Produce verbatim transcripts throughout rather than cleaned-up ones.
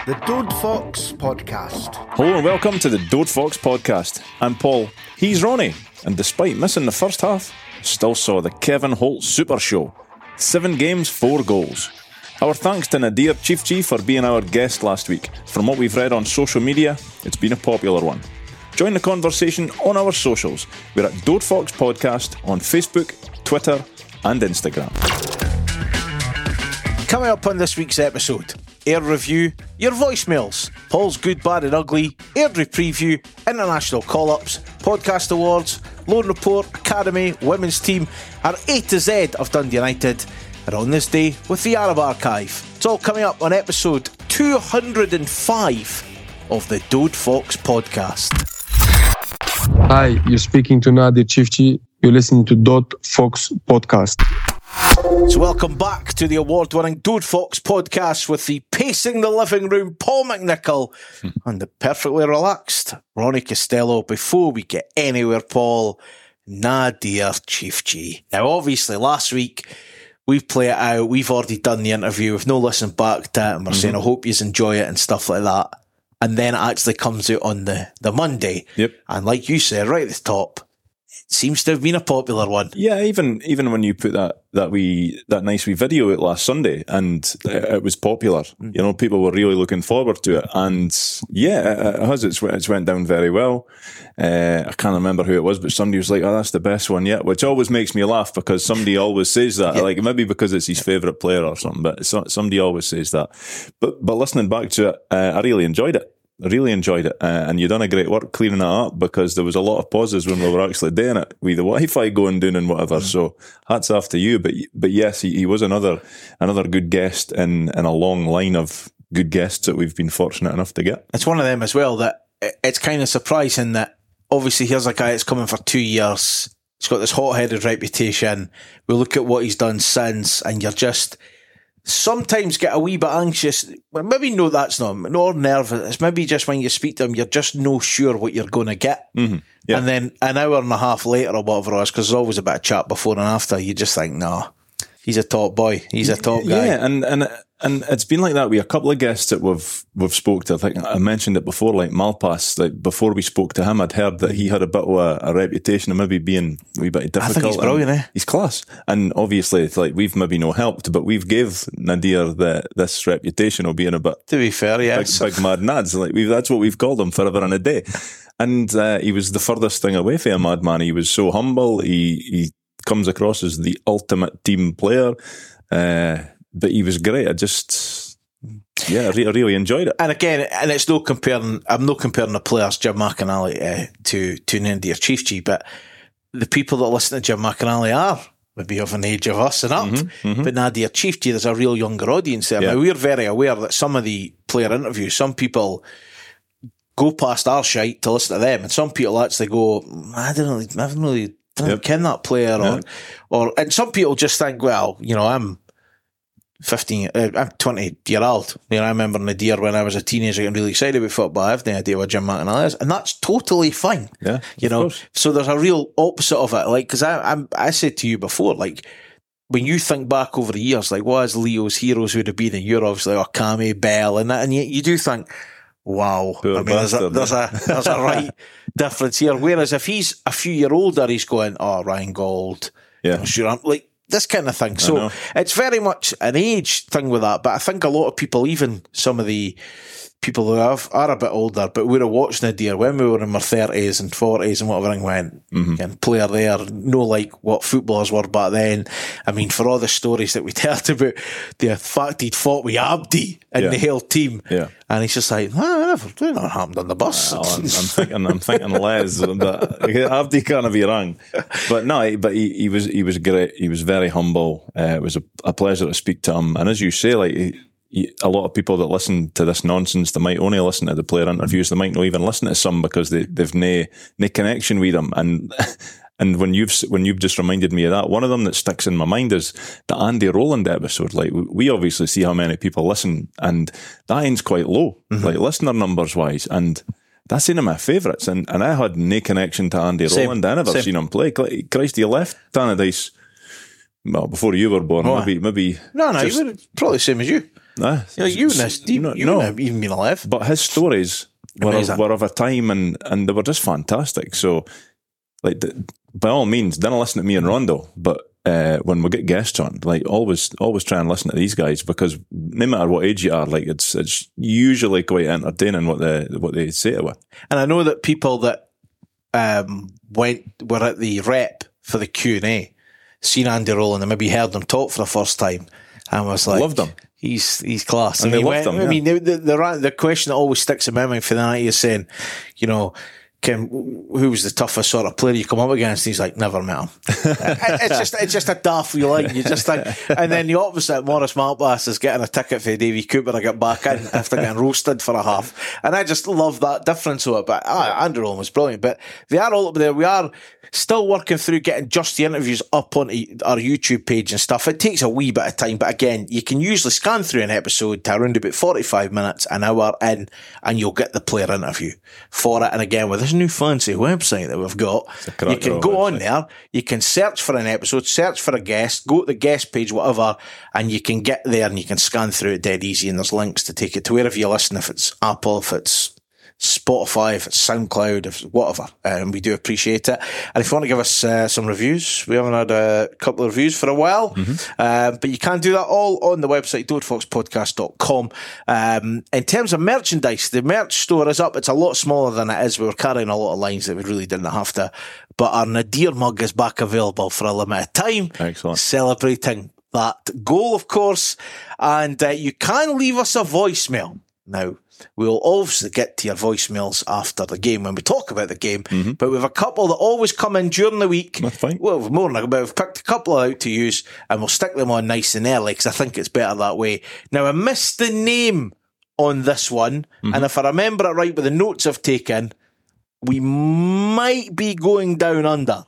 The Dode Fox Podcast. Hello and welcome to the Dode Fox Podcast. I'm Paul, he's Ronnie, and despite missing the first half, still saw the Kevin Holt Super Show. Seven games, four goals. Our thanks to Nadir Chifchi for being our guest last week. From what we've read on social media, it's been a popular one. Join the conversation on our socials. We're at Dode Fox Podcast on Facebook, Twitter and Instagram. Coming up on this week's episode, Air Review, your voicemails, Paul's Good, Bad and Ugly, Airdrie Preview, International Call-Ups, Podcast Awards, Loan Report, Academy, Women's Team, our A to Z of Dundee United, and on this day with the Arab Archive. It's all coming up on episode two hundred five of the Dode Fox Podcast. Hi, you're speaking to Nadir Chifchi. You're listening to Dode Fox Podcast. So welcome back to the award-winning Dode Fox Podcast with the pacing the living room Paul McNichol and the perfectly relaxed Ronnie Costello. Before we get anywhere, Paul, Nadir Chifchi. Now, obviously, last week we play it out. We've already done the interview. We've no listened back to it, and we're mm-hmm. saying, I hope you enjoy it and stuff like that. And then it actually comes out on the, the Monday. Yep. And like you said, right at the top, it seems to have been a popular one. Yeah, even even when you put that that wee that nice wee video out last Sunday, and it, it was popular. Mm. You know, people were really looking forward to it, and yeah, it, it has. It's it's went down very well. Uh, I can't remember who it was, but somebody was like, "Oh, that's the best one yet," which always makes me laugh because somebody always says that. Yeah. Like maybe because it's his favourite player or something, but so, somebody always says that. But but listening back to it, uh, I really enjoyed it. I really enjoyed it, uh, and you've done a great work clearing it up because there was a lot of pauses when we were actually doing it with the Wi-Fi going down and whatever. Mm. So hats off to you. But but yes, he, he was another another good guest in in a long line of good guests that we've been fortunate enough to get. It's one of them as well that it's kind of surprising that obviously here's a guy that's coming for two years. He's got this hot-headed reputation. We look at what he's done since, and you're just sometimes get a wee bit anxious. Well, maybe no, that's not, nor nervous. It's maybe just when you speak to him, you're just no sure what you're going to get. Mm-hmm. Yeah. And then an hour and a half later or whatever it was, because there's always a bit of chat before and after, you just think, nah, he's a top boy. He's a top guy. Yeah, and and and it's been like that with a couple of guests that we've we've spoke to. I think I mentioned it before, like Malpass. Like before we spoke to him, I'd heard that he had a bit of a, a reputation of maybe being a wee bit difficult. I think he's brilliant, eh? He's class, and obviously, it's like we've maybe no helped, but we've gave Nadir the this reputation of being a bit. To be fair, yes, big, big mad nads. Like we've that's what we've called him forever and a day. And uh, he was the furthest thing away from a madman. He was so humble. He he comes across as the ultimate team player. Uh, but he was great. I just, yeah, I, re- I really enjoyed it. And again, and it's no comparing, I'm not comparing the players, Jim McInally, uh, to, to Nadir Chifchi, but the people that listen to Jim McInally are maybe of an age of us and up. Mm-hmm, mm-hmm. But Nadir Chifchi, there's a real younger audience there. Yeah. Now, we're very aware that some of the player interviews, some people go past our shite to listen to them, and some people actually go, I don't really, I haven't really didn't yep. ken that player, or, yeah. or, and some people just think, well, you know, I'm fifteen, uh, I'm twenty year old. You know, I remember Nadir when I was a teenager getting really excited about football. I have no idea what Jim McInally is, and that's totally fine. Yeah, you know, course. So there's a real opposite of it. Like, because I, I'm, I said to you before, like, when you think back over the years, like, what is Leo's heroes would have been, and you're obviously like, oh, Cammy, Bell, and that, and you, you do think, wow, Poor I mean, there's a, there's a there's a right difference here. Whereas if he's a few year older, he's going, oh, Ryan Gold, yeah, you know, sure, I'm like this kind of thing. So it's very much an age thing with that. But I think a lot of people, even some of the people who have, are a bit older, but would have watched Nadir when we were in our thirties and forties and whatever, and went, mm-hmm. and player there, no like what footballers were back then. I mean, for all the stories that we heard about the fact he'd fought with Abdi in yeah. the whole team, yeah. and he's just like, oh, never, not happened on the bus. Well, I'm, I'm thinking, I'm thinking Les, but Abdi can't be wrong. But no, but he, he was he was great. He was very humble. Uh, it was a, a pleasure to speak to him. And as you say, like. He, a lot of people that listen to this nonsense, they might only listen to the player interviews. They might not even listen to some because they, they've no, no connection with them. And and when you've when you've just reminded me of that, one of them that sticks in my mind is the Andy Rowland episode. Like we obviously see how many people listen, and that end's quite low, mm-hmm. like listener numbers wise. And that's one of my favourites. And and I had no connection to Andy Same. Rowland. I never Same. seen him play. Christ, he left Tannadice. Well, before you were born, oh, maybe maybe. No, no, just, you were probably the same as you. Nah, You know, you and this, you, no, you no. wouldn't have even been alive. But his stories were of, Amazing. were of a time, and, and they were just fantastic. So, like, the, by all means, don't listen to me and Rondo, but uh, when we get guests on, like, always always try and listen to these guys, because no matter what age you are, like, it's it's usually quite entertaining what they what they say to it. And I know that people that um, went were at the rep for the Q and A, seen Andy Rowland and maybe heard him talk for the first time, and was like, Loved him. He's he's class. And And, they he loved went, him, yeah. I mean, the, the the the question that always sticks in my mind for the night is saying, you know, Kim, who was the toughest sort of player you come up against? He's like, never met him. It's just it's just a daft wee line. You just think, and then the opposite, Morris Maltbass is getting a ticket for Davy Cooper to get back in after getting roasted for a half. And I just love that difference of it. But ah, Andrew Rowland was brilliant. But they are all up there. We are still working through getting just the interviews up on our YouTube page and stuff. It takes a wee bit of time, but again, you can usually scan through an episode to around about forty-five minutes, an hour in, and you'll get the player interview for it. And again, with this new fancy website that we've got, you can go on there, you can search for an episode, search for a guest, go to the guest page, whatever, and you can get there and you can scan through it dead easy, and there's links to take it to wherever you listen, if it's Apple, if it's Spotify, if it's SoundCloud, if it's whatever, and um, we do appreciate it. And if you want to give us uh, some reviews, we haven't had a couple of reviews for a while, mm-hmm. uh, but you can do that all on the website, dode fox podcast dot com. Um, in terms of merchandise, the merch store is up. It's a lot smaller than it is. We were carrying a lot of lines that we really didn't have to, but our Nadir mug is back available for a limited time. Excellent. Celebrating that goal, of course, and uh, you can leave us a voicemail now. We'll obviously get to your voicemails after the game when we talk about the game, mm-hmm. but we have a couple that always come in during the week. That's fine. Well, we've more than a, but we've picked a couple out to use, and we'll stick them on nice and early because I think it's better that way. Now, I missed the name on this one, mm-hmm. and if I remember it right with the notes I've taken, we might be going down under.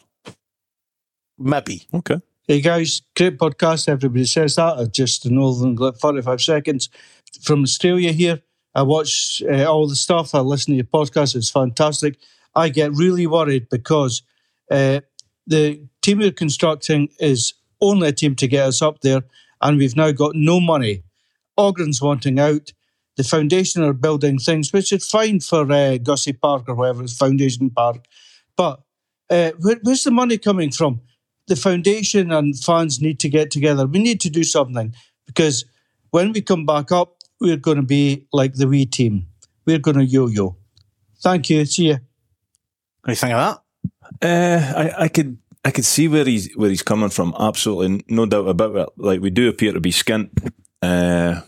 Maybe. Okay. Hey guys, great podcast. Everybody says that. I just in Northern forty-five seconds from Australia here. I watch uh, all the stuff. I listen to your podcast. It's fantastic. I get really worried because uh, the team we're constructing is only a team to get us up there, and we've now got no money. Ogren's wanting out. The foundation are building things, which is fine for uh, Gussie Park or whatever, it's Foundation Park. But uh, where, where's the money coming from? The foundation and fans need to get together. We need to do something, because when we come back up, we're going to be like the wee team. We're going to yo-yo. Thank you. See you. What do you think of that? Uh, I, I could I could see where he's where he's coming from. Absolutely, no doubt about it. Like, we do appear to be skint, uh,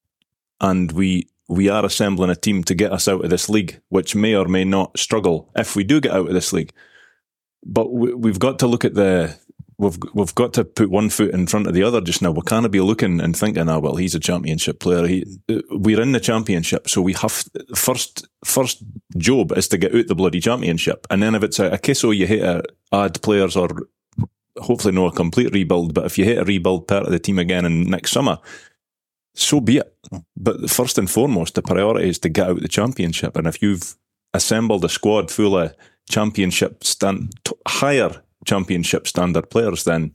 and we we are assembling a team to get us out of this league, which may or may not struggle if we do get out of this league. But we, we've got to look at the. We've we've got to put one foot in front of the other just now. We can't be looking and thinking, "Ah, oh, well, he's a championship player." He, we're in the championship, so we have first first job is to get out the bloody championship, and then if it's a, a case of you hate to add players or hopefully not a complete rebuild, but if you hate to rebuild part of the team again in next summer, so be it. But first and foremost, the priority is to get out the championship, and if you've assembled a squad full of championship stand t- higher. championship standard players, then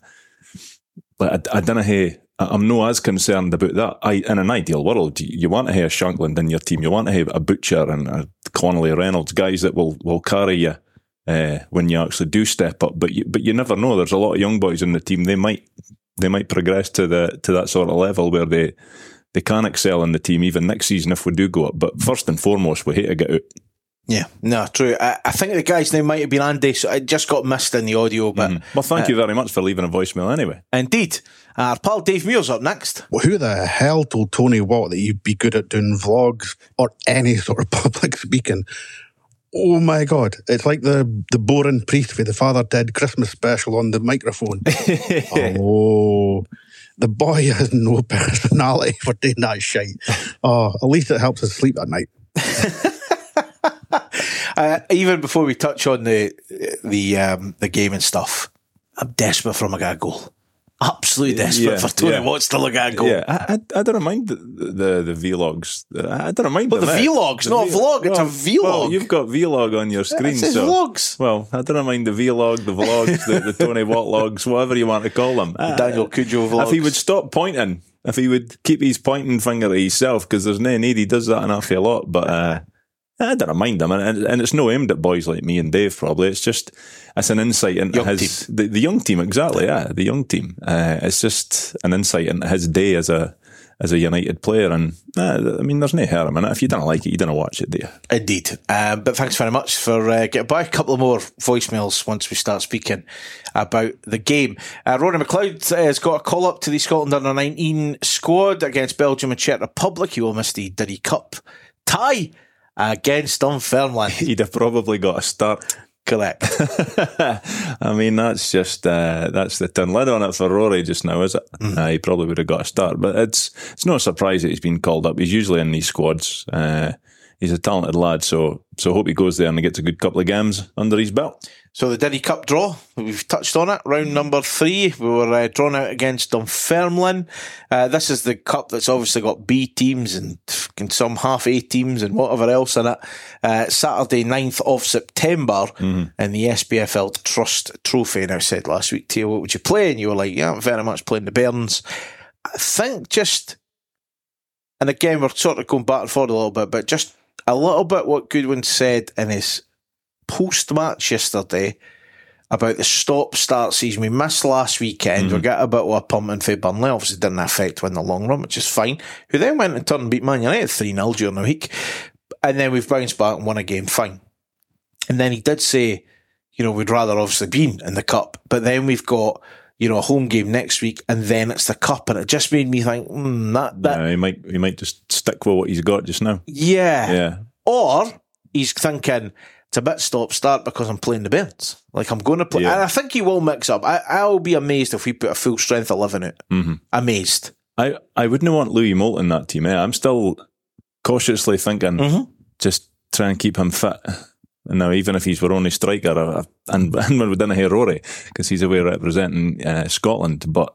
but I, I don't know how, I'm not as concerned about that. I, in an ideal world, you, you want to have a Shankland in your team, you want to have a Butcher and a Connolly Reynolds, guys that will, will carry you uh, when you actually do step up, but you, but you never know. There's a lot of young boys in the team, they might they might progress to the to that sort of level where they they can excel in the team even next season if we do go up. But first and foremost, we hate to get out. Yeah, no, true. I, I think the guy's name might have been Andy, so it just got missed in the audio. But mm. Well, thank uh, you very much for leaving a voicemail anyway. Indeed. Uh, our pal Dave Muir's up next. Well, who the hell told Tony Watt that you'd be good at doing vlogs or any sort of public speaking? Oh my God, it's like the, the boring priest with the Father Ted Christmas special on the microphone. Oh, the boy has no personality for doing that shite. Oh, at least it helps us sleep at night. Uh, even before we touch on the the um, the game and stuff, I'm desperate for him to get a goal. Absolutely desperate yeah, for Tony yeah. Watts to look at a goal. Yeah, I, I, I don't mind the, the, the vlogs. I don't mind But the them, vlog's the not v- a vlog, it's well, a vlog. Well, you've got vlog on your screen. It says so, vlogs. Well, I don't mind the vlog, the vlogs, the, the Tony Watt logs, whatever you want to call them. The Daniel Cujo vlogs. If he would stop pointing if he would keep his pointing finger at himself, because there's no need. He does that an awful lot, but uh, I don't mind him, and, and it's no aimed at boys like me and Dave. Probably it's just it's an insight into young his the, the young team. Exactly, yeah, the young team. Uh, it's just an insight into his day as a as a United player, and uh, I mean, there's no harm in it. If you don't like it, you don't watch it, do you? Indeed. Um, but thanks very much for uh, getting by. A couple of more voicemails once we start speaking about the game. Uh, Rory McLeod uh, has got a call up to the Scotland under nineteen squad against Belgium and Czech Republic. He will miss the Diddy Cup tie against Dunfermline. He'd have probably got a start. Correct. I mean, that's just uh, that's the tin lid on it for Rory just now, is it? Mm. Uh, he probably would have got a start, but it's it's no surprise that he's been called up. He's usually in these squads. Uh, he's a talented lad, so so hope he goes there and he gets a good couple of games under his belt. So the Diddy Cup draw, we've touched on it, round number three. We were uh, drawn out against Dunfermline. Uh, this is the cup that's obviously got B teams and, and some half A teams and whatever else in it. Uh, Saturday, ninth of September, mm-hmm. in the S B F L Trust Trophy. And I said last week to you, what would you play? And you were like, yeah, I'm very much playing the Bairns. I think just, and again, we're sort of going back and forth a little bit, but just a little bit what Goodwin said in his post-match yesterday about the stop-start season. We missed last weekend. Mm-hmm. We got a bit of a pumping for Burnley. Obviously didn't affect win the long run, which is fine. Who then went and turned and beat Man United three nil during the week. And then we've bounced back and won a game, fine. And then he did say, you know, we'd rather obviously been in the cup. But then we've got, you know, a home game next week and then it's the cup. And it just made me think, hmm, that... that yeah, he might, he might just stick with what he's got just now. Yeah. Yeah. Or he's thinking... it's a bit stop-start because I'm playing the Bairns. Like, I'm going to play... Yeah. And I think he will mix up. I, I'll be amazed if we put a full strength eleven out. Mm-hmm. Amazed. I, I wouldn't want Louis Moult in that team. Eh? I'm still cautiously thinking, mm-hmm. just try and keep him fit. And now, even if he's our only striker, uh, and, and we didn't hear Rory, because he's away representing uh, Scotland, but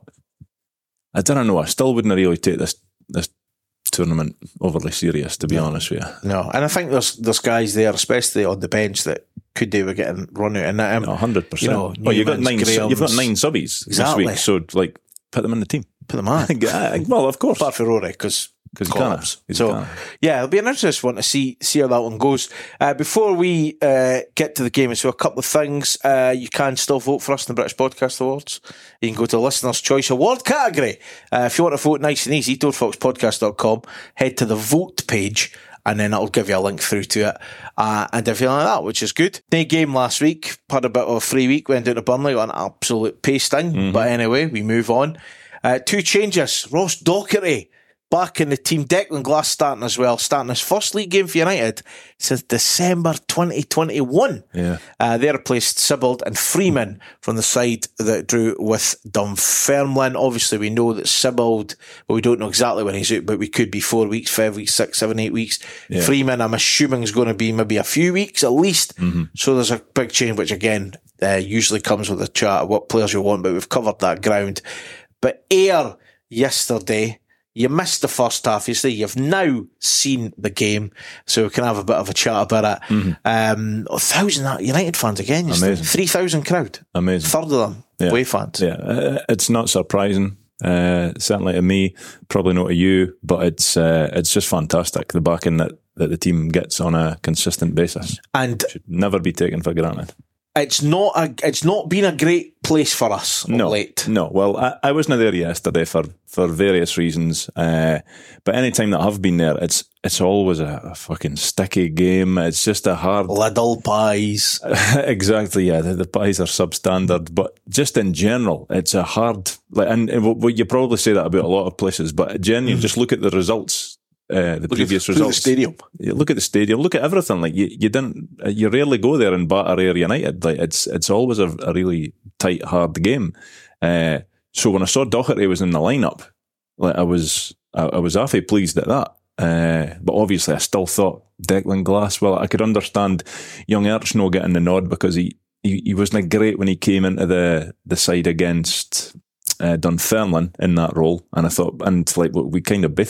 I don't know, I still wouldn't really take this this tournament overly serious, to be no. honest with you. No, and I think there's there's guys there, especially on the bench, that could do with getting run out. And um, one hundred percent. You know, well, you've got nine. Grahams. You've got nine subbies exactly. this week, so like put them in the team. Put them on. Well, of course. Apart from Rory, because because he can't. So can. yeah, it'll be an interesting one to see see how that one goes. Uh, before we uh, get to the game, so a couple of things. Uh, you can still vote for us in the British Podcast Awards. You can go to the Listener's Choice Award category. Uh, if you want to vote nice and easy, door fox podcast dot com, head to the vote page, and then it'll give you a link through to it. Uh, and everything like that, which is good. No game last week. Had a bit of a free week, went down to Burnley, got an absolute pasting. Mm-hmm. But anyway, we move on. Uh, two changes. Ross Docherty back in the team. Declan Glass starting as well, starting his first league game for United since December twenty twenty-one. Yeah. Uh, they replaced Sibbald and Freeman from the side that drew with Dunfermline. Obviously, we know that Sibbald, well, we don't know exactly when he's out, but we could be four weeks, five weeks, six, seven, eight weeks. Yeah. Freeman, I'm assuming, is going to be maybe a few weeks at least. Mm-hmm. So there's a big change, which again, uh, usually comes with a chat of what players you want, but we've covered that ground. But Ayr yesterday, you missed the first half. You say you've now seen the game, so we can have a bit of a chat about it. Mm-hmm. Um, a thousand United fans again. Amazing. Three thousand crowd. Amazing. Third of them yeah. away fans. Yeah, uh, it's not surprising. Uh, certainly to me, probably not to you, but it's uh, it's just fantastic. The backing that, that the team gets on a consistent basis, and should never be taken for granted. It's not a. It's not been a great place for us of no, late. No, well, I, I wasn't there yesterday for, for various reasons. Uh, but any time that I've been there, it's it's always a, a fucking sticky game. It's just a hard little pies. Exactly, yeah. The, the pies are substandard, but just in general, it's a hard. Like, and, and well, you probably say that about a lot of places, but genuinely, mm. just look at the results. Uh, the look previous at, results. Look at the stadium. You look at the stadium. Look at everything. Like you, you didn't. You rarely go there and batter Ayr United. Like it's, it's always a, a really tight, hard game. Uh, so when I saw Docherty was in the lineup, like I was, I, I was awfully pleased at that. Uh, but obviously, I still thought Declan Glass. Well, I could understand young Archno getting the nod because he, he, he wasn't great when he came into the the side against uh, Dunfermline in that role. And I thought, and like we kind of both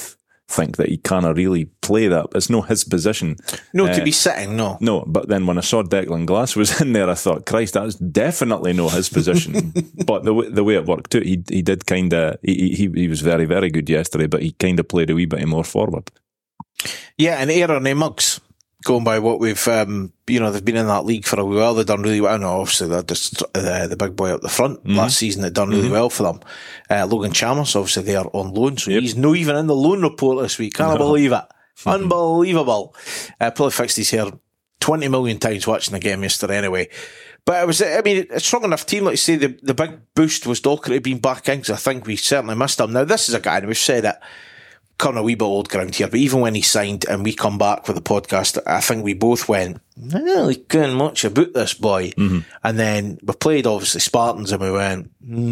think that he can't really play that. It's not his position. No, uh, to be sitting, no. No, but then when I saw Declan Glass was in there, I thought, Christ, that's definitely not his position. But the way, the way it worked out, he he did kind of, he, he he was very, very good yesterday, but he kind of played a wee bit more forward. Yeah, and Aaron A. Muggs, going by what we've, um, you know, they've been in that league for a while. They've done really well. No, obviously, they're just uh, the big boy up the front mm-hmm. last season. They've done really mm-hmm. well for them. Uh, Logan Chalmers, obviously, they are on loan, so yep. he's not even in the loan report this week. Can't no. believe it. Mm-hmm. Unbelievable. Uh, probably fixed his hair twenty million times watching the game yesterday anyway. But it was, I mean, a strong enough team. Like you say, the, the big boost was Docherty being back in, because I think we certainly missed him. Now, this is a guy, and we've said it, coming a wee bit old ground here, but even when he signed and we come back with the podcast, I think we both went, I don't really care much about this boy. Mm-hmm. And then we played, obviously, Spartans, and we went,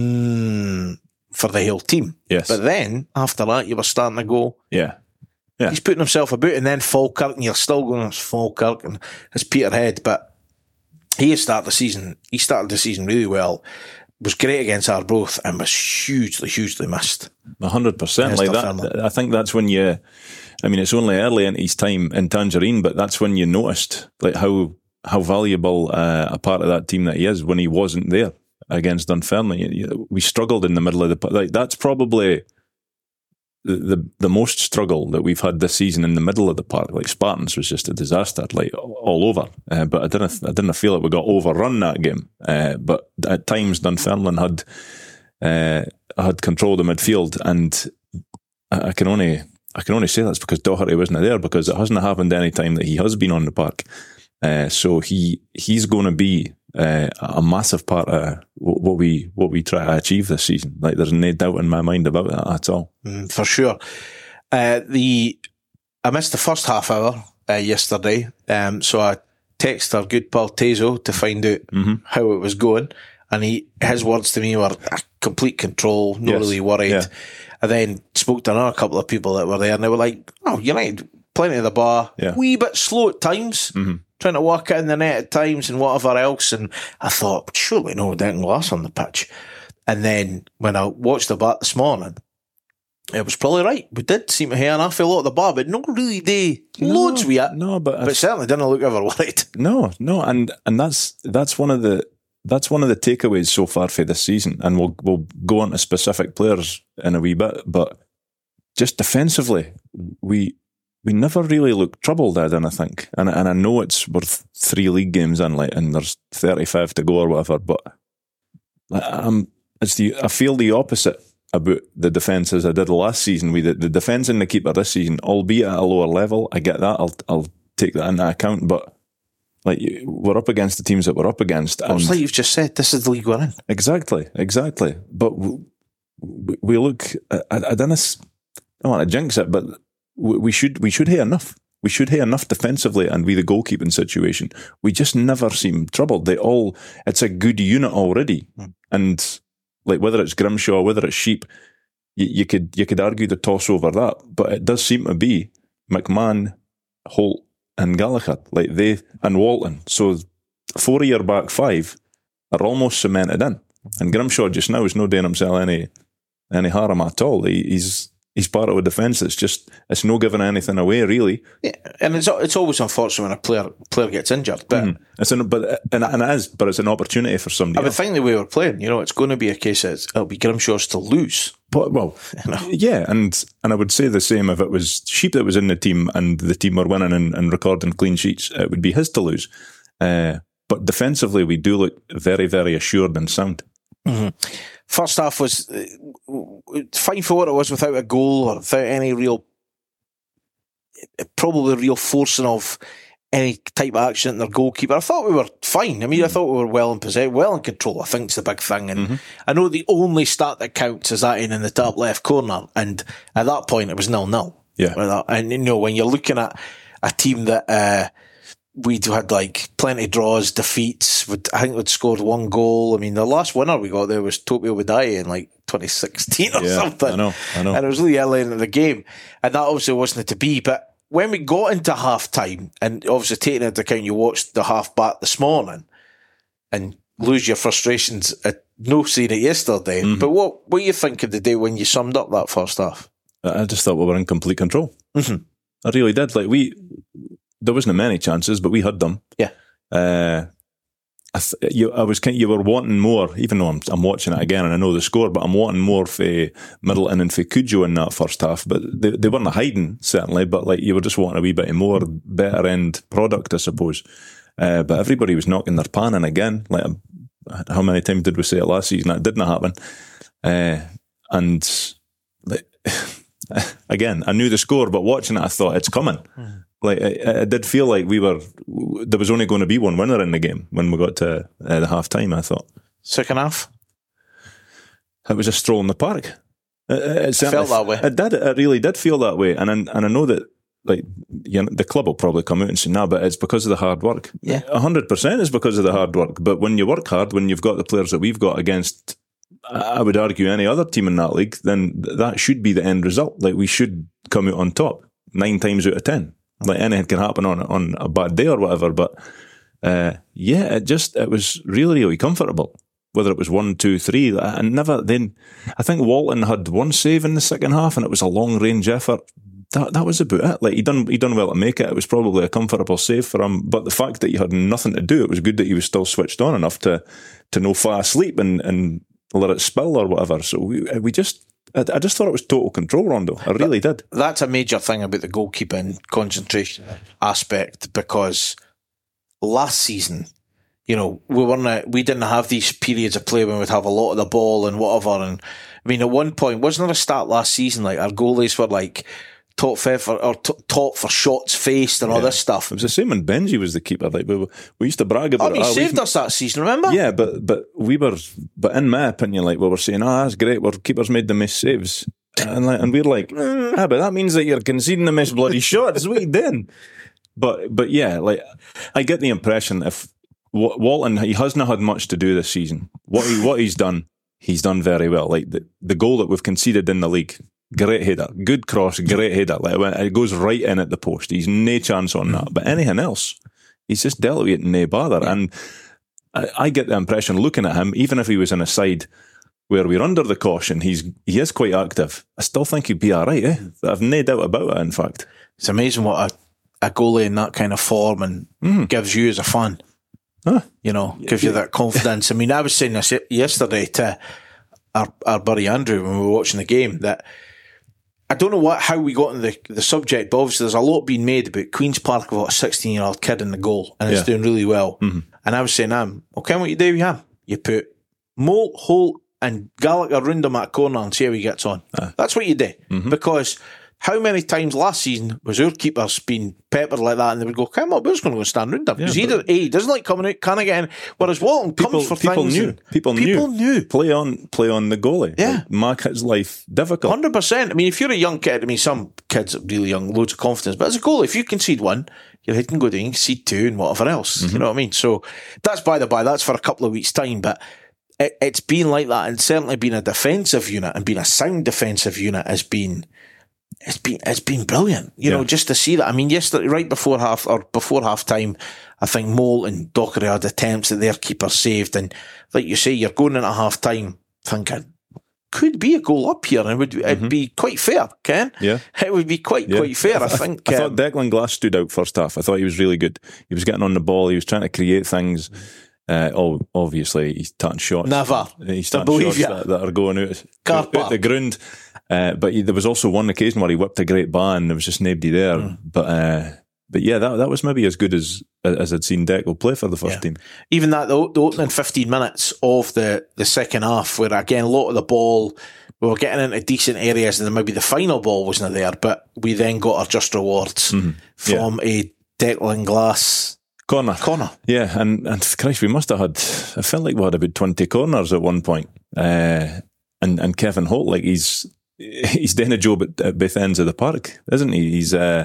hmm, for the whole team. Yes. But then, after that, you were starting to go, yeah. Yeah. He's putting himself about, and then Falkirk, and you're still going, it's Falkirk, and it's Peterhead. But he started the season, he started the season really well. Was great against Arbroath and was hugely, hugely missed. A hundred percent. Like that, I think that's when you, I mean, it's only early in his time in Tangerine, but that's when you noticed like how how valuable uh, a part of that team that he is when he wasn't there against Dunfermline. We struggled in the middle of the, like that's probably the, the the most struggle that we've had this season in the middle of the park. Like Spartans was just a disaster, like all over. Uh, but I didn't, I didn't feel like we got overrun that game. Uh, but at times Dunfermline had uh, had control of the midfield, and I, I can only I can only say that's because Docherty wasn't there, because it hasn't happened any time that he has been on the park. Uh, so he he's going to be uh, a massive part of what we what we try to achieve this season. Like there's no doubt in my mind about that at all. Mm, for sure. Uh, the I missed the first half hour uh, yesterday, um, so I texted our good pal Tezo to find out mm-hmm. how it was going, and he his words to me were complete control, not yes. really worried. Yeah. I then spoke to another couple of people that were there, and they were like, "Oh, United, plenty of the bar, yeah. wee bit slow at times." Mm-hmm. Trying to work it in the net at times and whatever else. And I thought, surely no Declan Glass on the pitch. And then when I watched the bat this morning, it was probably right. We did seem to have an awful lot of the bar, but not really they no, loads with it. No, but but certainly didn't look ever worried. No, no, and and that's that's one of the that's one of the takeaways so far for this season. And we'll we'll go on to specific players in a wee bit, but just defensively, we. We never really looked troubled, I don't think. And and I know it's worth three league games in, like, and there's thirty-five to go or whatever, but um, it's the I feel the opposite about the defence as I did last season. We the, the defence and the keeper this season, albeit at a lower level. I get that. I'll I'll take that into account, but like we're up against the teams that we're up against. Well, it's like you've just said, this is the league we're in. Exactly, exactly. But we, we look. I, I don't, I don't want to jinx it, but. We should we should have enough. We should have enough defensively, and with the goalkeeping situation, we just never seem troubled. They all it's a good unit already, mm. and like whether it's Grimshaw, whether it's Sheep, you, you could you could argue the toss over that, but it does seem to be McMahon, Holt, and Gallagher, like they and Walton. So four of your back five are almost cemented in, and Grimshaw just now is no doing himself any any harm at all. He, he's He's part of a defence that's just, it's no giving anything away, really. Yeah, and it's it's always unfortunate when a player player gets injured. But mm. it's an, but and, and it is, but it's an opportunity for somebody. I would think the way we're playing, you know, it's going to be a case that it'll be Grimshaw's to lose. But, well, you know? yeah, and and I would say the same if it was Sheep that was in the team and the team were winning and, and recording clean sheets, it would be his to lose. Uh, but defensively, we do look very, very assured and sound. Mm-hmm. First half was uh, fine for what it was, without a goal or without any real, probably real forcing of any type of action in their goalkeeper. I thought we were fine. I mean, mm-hmm. I thought we were well in possession, well in control. I think it's the big thing. And mm-hmm. I know the only stat that counts is that in, in the top left corner. And at that point, it was nil-nil. Yeah. And, you know, when you're looking at a team that, uh, we'd had like plenty of draws, defeats. We'd, I think we'd scored one goal. I mean, the last winner we got there was Topi Obadiah in like twenty sixteen or yeah, something. I know, I know. And it was really early in the game. And that obviously wasn't to be. But when we got into half time, and obviously taking into account you watched the half back this morning and lose your frustrations at no seeing it yesterday. Mm-hmm. But what, what are you thinking today when you summed up that first half? I just thought we were in complete control. Mm-hmm. I really did. Like we, there wasn't many chances, but we had them. Yeah. Uh, I, th- you, I was kind. You were wanting more, even though I'm, I'm watching it again and I know the score, but I'm wanting more for Middleton and for Cujo in that first half. But they, they weren't hiding certainly, but like you were just wanting a wee bit more better end product, I suppose. Uh, but everybody was knocking their pan in again. Like, how many times did we say it last season? That didn't happen. Uh, and like, again, I knew the score, but watching it, I thought it's coming. Mm. Like it, it did feel like we were. There was only going to be one winner in the game when we got to uh, the half time. I thought second half, it was a stroll in the park. It, it, it felt that way. It did. It really did feel that way. And I, and I know that like you know, the club will probably come out and say, "No, but it's because of the hard work." Yeah, a hundred percent is because of the hard work. But when you work hard, when you've got the players that we've got against, I would argue any other team in that league, then that should be the end result. Like we should come out on top nine times out of ten. Like anything can happen on on a bad day or whatever, but uh, yeah, it just it was really really comfortable. Whether it was one, two, three, I never. Then I think Walton had one save in the second half, and it was a long range effort. That that was about it. Like he done he done well to make it. It was probably a comfortable save for him. But the fact that he had nothing to do, it was good that he was still switched on enough to to no fall asleep and and let it spill or whatever. So we we just. I just thought it was total control, Rondo. I really did. That's a major thing about the goalkeeping concentration aspect, because last season, you know, we weren't, we didn't have these periods of play when we'd have a lot of the ball and whatever. And I mean, at one point, wasn't there a start last season like our goalies were like top five for, or t- top for shots faced and all yeah. this stuff? It was the same when Benji was the keeper. Like we, we used to brag about oh, he it. saved oh, us that season, remember? Yeah, but but we were, but in my opinion, like we were saying, oh, that's great. Our keepers made the most saves, and like, and we're like, mm, ah, but that means that you're conceding the most bloody shots. What are you doing? But but yeah, like I get the impression if Walton, he hasn't had much to do this season. What he what he's done, he's done very well. Like the the goal that we've conceded in the league. Great header, good cross, great header. Like it goes right in at the post. He's no chance on that. But anything else, he's just dealt with it no bother. And I, I get the impression, looking at him, even if he was in a side where we're under the caution, he's he is quite active. I still think he'd be all right. Eh? I've no doubt about it. In fact, it's amazing what a, a goalie in that kind of form and mm. gives you as a fan. Huh? You know, gives you that confidence. I mean, I was saying this yesterday to our our buddy Andrew when we were watching the game that. I don't know what how we got on the, the subject, but obviously there's a lot being made about Queen's Park. We've got a sixteen-year-old kid in the goal, and it's yeah. doing really well. Mm-hmm. And I was saying, um, okay, what you do with him? You put Moult, Holt, and Gallagher round him at corner and see how he gets on. Uh. That's what you do. Mm-hmm. Because how many times last season was our keepers being peppered like that, and they would go, come on, we're just going to go stand round him. Because yeah, either A, he doesn't like coming out, can't get in. Whereas Walton people, comes for people things. Knew. People, people knew. knew. Play on play on the goalie. Yeah. Like, make his life difficult. one hundred percent. I mean, if you're a young kid, I mean, some kids are really young, loads of confidence. But as a goalie, if you concede one, your head can go down, you concede two and whatever else. Mm-hmm. You know what I mean? So that's by the by, that's for a couple of weeks' time. But it, it's been like that, and certainly being a defensive unit and being a sound defensive unit has been... It's been it's been brilliant, you yeah. know, just to see that. I mean, yesterday, right before half or before half time, I think Moult and Dockery had attempts that their keeper saved, and like you say, you're going into half time thinking could be a goal up here, and it would it'd mm-hmm. be quite fair, Ken. Yeah, it would be quite yeah. quite fair. I, I think. I, I um, thought Declan Glass stood out first half. I thought he was really good. He was getting on the ball. He was trying to create things. Uh, oh, obviously he's taking shots. Never. He's taking shots that, that are going out, out, out the ground. Uh, but he, there was also one occasion where he whipped a great bar and there was just nobody there. Mm. But uh, but yeah, that that was maybe as good as as I'd seen Declan play for the first yeah. team. Even that, the, the opening fifteen minutes of the, the second half, where again, a lot of the ball, we were getting into decent areas, and then maybe the final ball wasn't there, but we then got our just rewards mm-hmm. from yeah. a Declan Glass corner. Corner. Yeah, and, and Christ, we must have had, I felt like we had about twenty corners at one point. Uh, and, and Kevin Holt, like he's, he's doing a job at, at both ends of the park, isn't he? He's, uh,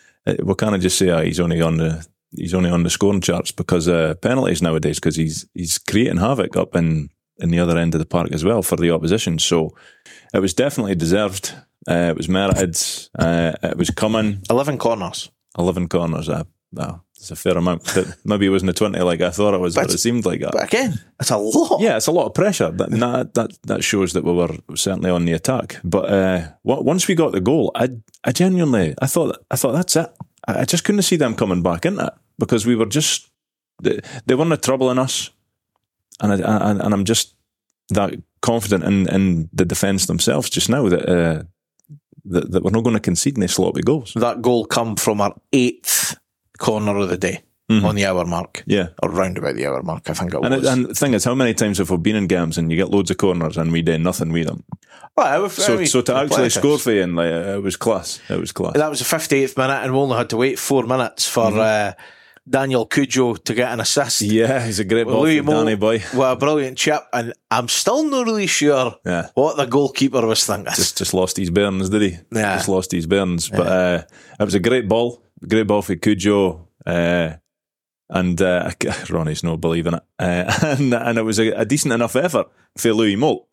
we can't just say oh, he's only on the, he's only on the scoring charts because uh, penalties nowadays, because he's, he's creating havoc up in, in the other end of the park as well for the opposition. So it was definitely deserved. Uh, it was merited. Uh, it was coming. eleven corners. eleven corners. Uh, well, it's a fair amount. But maybe it wasn't a twenty like I thought it was, but, but it seemed like that. But again, it's a lot. Yeah, it's a lot of pressure. That that that, that shows that we were certainly on the attack. But uh, once we got the goal, I I genuinely I thought I thought that's it. I just couldn't see them coming back into it because we were just they, they weren't troubling us, and I, and, and I'm just that confident in, in the defence themselves just now that, uh, that that we're not going to concede any sloppy goals. That goal come from our eighth corner of the day mm-hmm. on the hour mark, yeah, or round about the hour mark, I think it and was. It, and the thing is, how many times have we been in games and you get loads of corners and we do nothing with them? Well, was, so, I mean, so to actually score for you, like, it was class. It was class. That was the fifty-eighth minute, and we only had to wait four minutes for mm-hmm. uh, Daniel Cujo to get an assist. Yeah, he's a great ball from Danny boy. Well, a brilliant chip, and I'm still not really sure yeah. what the goalkeeper was thinking. Just, just lost his bearings, did he? Yeah, just lost his bearings. Yeah. But uh, it was a great ball, great ball for Cujo. Uh, And uh, Ronnie's not believing it, uh, and and it was a, a decent enough effort for Louis Moult.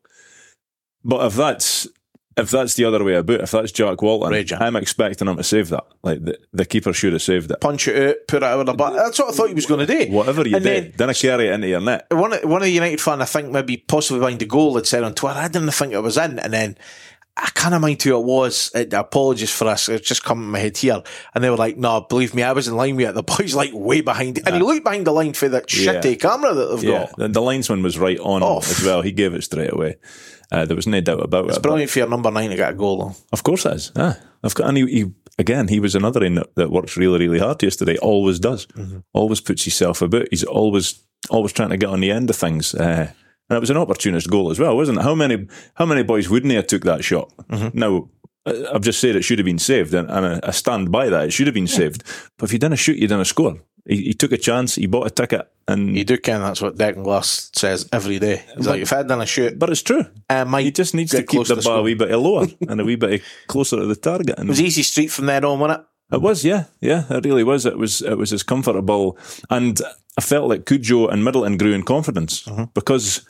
But if that's if that's the other way about, if that's Jack Walton, Raging. I'm expecting him to save that. Like the, the keeper should have saved it. Punch it out, put it out of the back. That's what I thought he was going to do. Whatever you and did, then I carry it into your net. One of, one of the United fan, I think maybe possibly behind the goal, had said on Twitter, I didn't think it was in, and then I can't mind who it was. It, apologies for us. It's just come in my head here. And they were like, no, believe me, I was in line with it. The boy's like way behind it. And he looked behind the line for that shitty yeah. camera that they've yeah. got. The, the linesman was right on oh. as well. He gave it straight away. Uh, there was no doubt about it's it. It's brilliant for your number nine to get a goal, though. Of course it is. Ah, I've got, and he, he, again, he was another in that, that works really, really hard yesterday. Always does. Mm-hmm. Always puts himself about. He's always, always trying to get on the end of things. Uh, And it was an opportunist goal as well, wasn't it? How many how many boys wouldn't have took that shot? Mm-hmm. Now, I've just said it should have been saved, and, and I stand by that. It should have been yeah. saved. But if you didn't shoot, you didn't score. He, he took a chance, he bought a ticket. And you do, Ken, that's what Declan Glass says every day. He's but, like, if I didn't shoot... But it's true. Uh, he just needs to keep the to ball a wee bit lower and a wee bit closer to the target. And it was easy street from there on, wasn't it? It was, yeah, yeah, it really was. It was, it was as comfortable, and I felt like Cujo and Middleton grew in confidence mm-hmm. because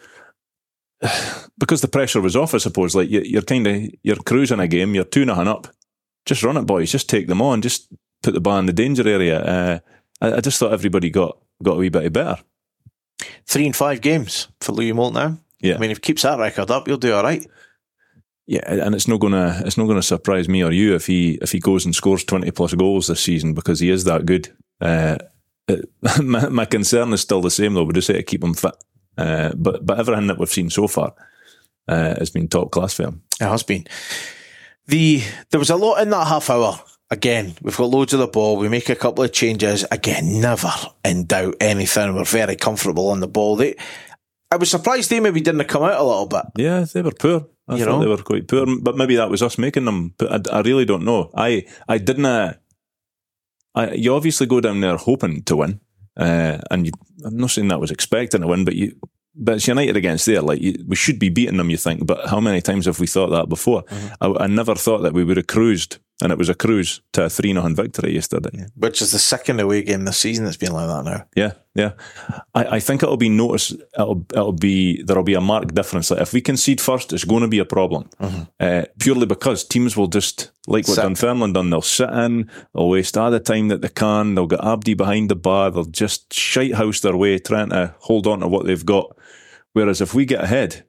because the pressure was off. I suppose, like you, you're kind of you're cruising a game, you're two nothing up. Just run it, boys. Just take them on. Just put the ball in the danger area. Uh, I, I just thought everybody got got a wee bit better. Three and five games for Louis Moult now. Yeah, I mean, if he keeps that record up, he'll do all right. Yeah, and it's not gonna it's not gonna surprise me or you if he if he goes and scores twenty plus goals this season, because he is that good. Uh, it, my, my concern is still the same though. We just have to keep him fit. Uh, but but everything that we've seen so far uh, has been top class for him. It has been. The there was a lot in that half hour. Again, we've got loads of the ball. We make a couple of changes. Again, never in doubt anything. We're very comfortable on the ball. They, I was surprised they maybe didn't come out a little bit. Yeah, they were poor. I you thought know? they were quite poor, but maybe that was us making them. But I, I really don't know. I I didn't. Uh, I, you obviously go down there hoping to win, uh, and you, I'm not saying that was expecting to win, but you. But it's United against there. Like you, we should be beating them, you think. But how many times have we thought that before? Mm-hmm. I, I never thought that we would have cruised, and it was a cruise to a three nothing victory yesterday. Yeah. Which is the second away game this season that's been like that now. Yeah, yeah. I, I think it'll be noticed. It'll it'll be there'll be a marked difference. Like if we concede first, it's going to be a problem. Mm-hmm. Uh, purely because teams will just like what sit. Dunfermline done. They'll sit in. They'll waste all the time that they can. They'll get Abdi behind the bar. They'll just shite house their way, trying to hold on to what they've got. Whereas if we get ahead,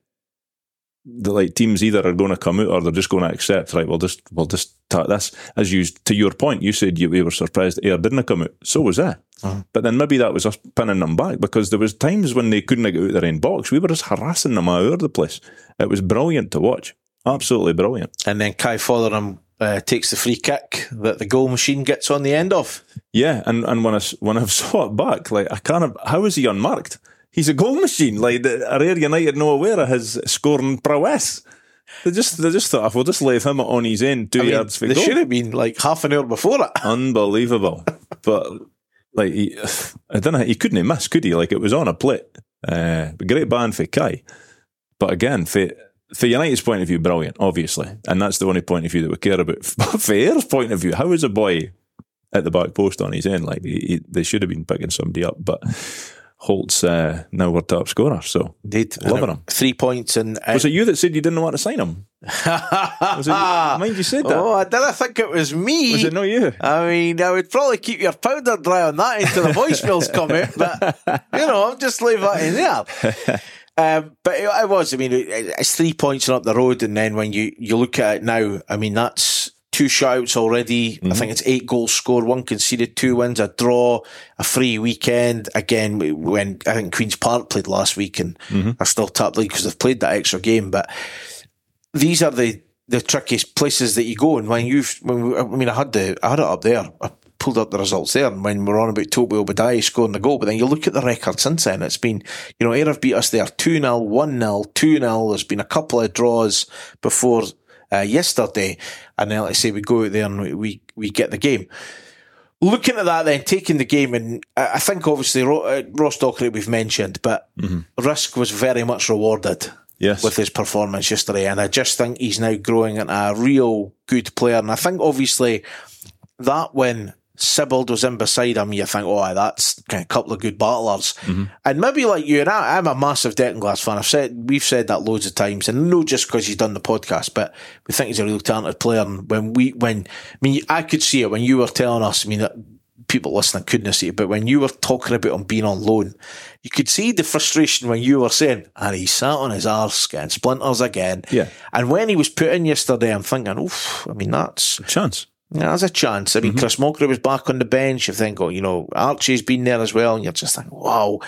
the like teams either are going to come out or they're just going to accept. Right, we'll just we'll just take this. As you to your point, you said you we were surprised Ayr didn't come out. So was I. Uh-huh. But then maybe that was us pinning them back, because there was times when they couldn't get out their own box. We were just harassing them all over the place. It was brilliant to watch. Absolutely brilliant. And then Kai Fotheringham uh, takes the free kick that the goal machine gets on the end of. Yeah, and, and when I when I saw it back, like I kind of how is he unmarked? He's a goal machine. Like are Ayr United not aware of his scoring prowess? They just they just thought, if we'll just leave him on his end two I mean, yards for they goal. They should have been like half an hour before it. Unbelievable. But like he, I don't know, he couldn't have missed, could he? Like it was on a plate. Uh, great band for Kai. But again, for for United's point of view, brilliant, obviously, and that's the only point of view that we care about. But for Ayer's point of view, how is a boy at the back post on his end? Like he, he, they should have been picking somebody up, but. Holt's uh, now our top scorer. So Indeed. loving him. Three points. And uh, Was it you that said you didn't want to sign him? Was it, mind you said that? Oh, I didn't think it was me. Was it not you? I mean, I would probably keep your powder dry on that until the voicemails come out, but, you know, I'll just leave that in there. Um, but it, it was, I mean, it, it's three points up the road, and then when you, you look at it now, I mean, that's two shutouts already. Mm-hmm. I think it's eight goals scored, one conceded, two wins, a draw, a free weekend. Again, when I think Queen's Park played last week, and mm-hmm. are still top league because they've played that extra game, but these are the, the trickiest places that you go. And when you've, when we, I mean, I had the, I had it up there. I pulled up the results there, and when we're on about Toby Obadiah scoring the goal, but then you look at the record since then, it's been, you know, Ayr have beat us there two nil, one nil, two nil. There's been a couple of draws before uh, yesterday, and then, like I say, we go out there and we, we, we get the game. Looking at that then, taking the game, and I think obviously Ross Dockery we've mentioned, but mm-hmm. Risk was very much rewarded. Yes. With his performance yesterday, and I just think he's now growing into a real good player. And I think obviously that when Sibbald was in beside him, you think, oh, that's a couple of good battlers. Mm-hmm. And maybe like you, and I, I'm a massive Declan Glass fan. I've said, we've said that loads of times, and not just because he's done the podcast, but we think he's a real talented player. And when we, when, I mean, I could see it when you were telling us, I mean, that people listening couldn't see it, but when you were talking about him being on loan, you could see the frustration when you were saying, and he sat on his arse getting splinters again. Yeah. And when he was put in yesterday, I'm thinking, oof, I mean, that's a chance. Yeah, there's a chance. I mean, mm-hmm. Chris Mulgrew was back on the bench. You think, oh, you know, Archie's been there as well, and you're just thinking, wow.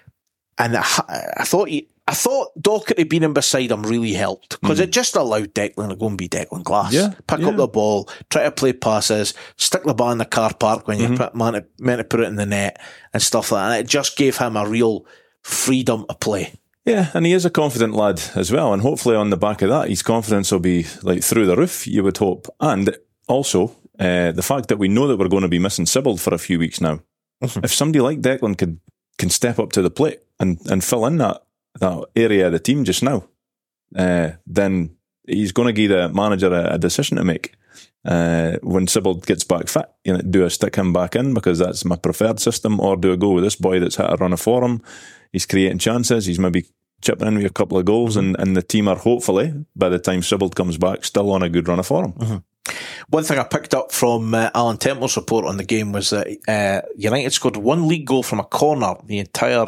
And I, I thought he, I thought Docherty being in beside him really helped, because mm. it just allowed Declan to go and be Declan Glass. Yeah, Pick yeah. up the ball, try to play passes, stick the ball in the car park when mm-hmm. you're meant to, meant to put it in the net and stuff like that. And it just gave him a real freedom to play. Yeah, and he is a confident lad as well. And hopefully on the back of that, his confidence will be like through the roof, you would hope. And also, uh, the fact that we know that we're going to be missing Sibbald for a few weeks now. If somebody like Declan could can step up to the plate and, and fill in that that area of the team just now, uh, then he's going to give the manager a, a decision to make. Uh, when Sibbald gets back fit, you know, do I stick him back in because that's my preferred system, or do I go with this boy that's hit a run for him? He's creating chances, he's maybe chipping in with a couple of goals, and, and the team are hopefully, by the time Sibbald comes back, still on a good run for him. Mm-hmm. One thing I picked up from uh, Alan Temple's report on the game was that uh, United scored one league goal from a corner the entire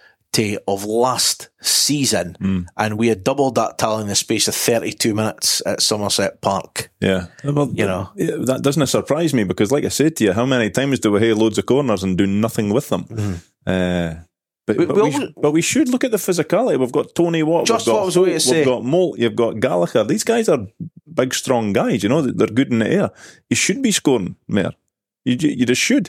of last season, mm. and we had doubled that tally in the space of thirty-two minutes at Somerset Park. Yeah, well, you know, that doesn't surprise me, because like I said to you, how many times do we hit loads of corners and do nothing with them? Mm. Uh, but, we, but, we, we, but we should look at the physicality. We've got Tony Watt, just we've got what I was waiting to say. We've got Molt, you've got Gallagher. These guys are big, strong guys. You know, they're good in the air. You should be scoring more. You, you just should.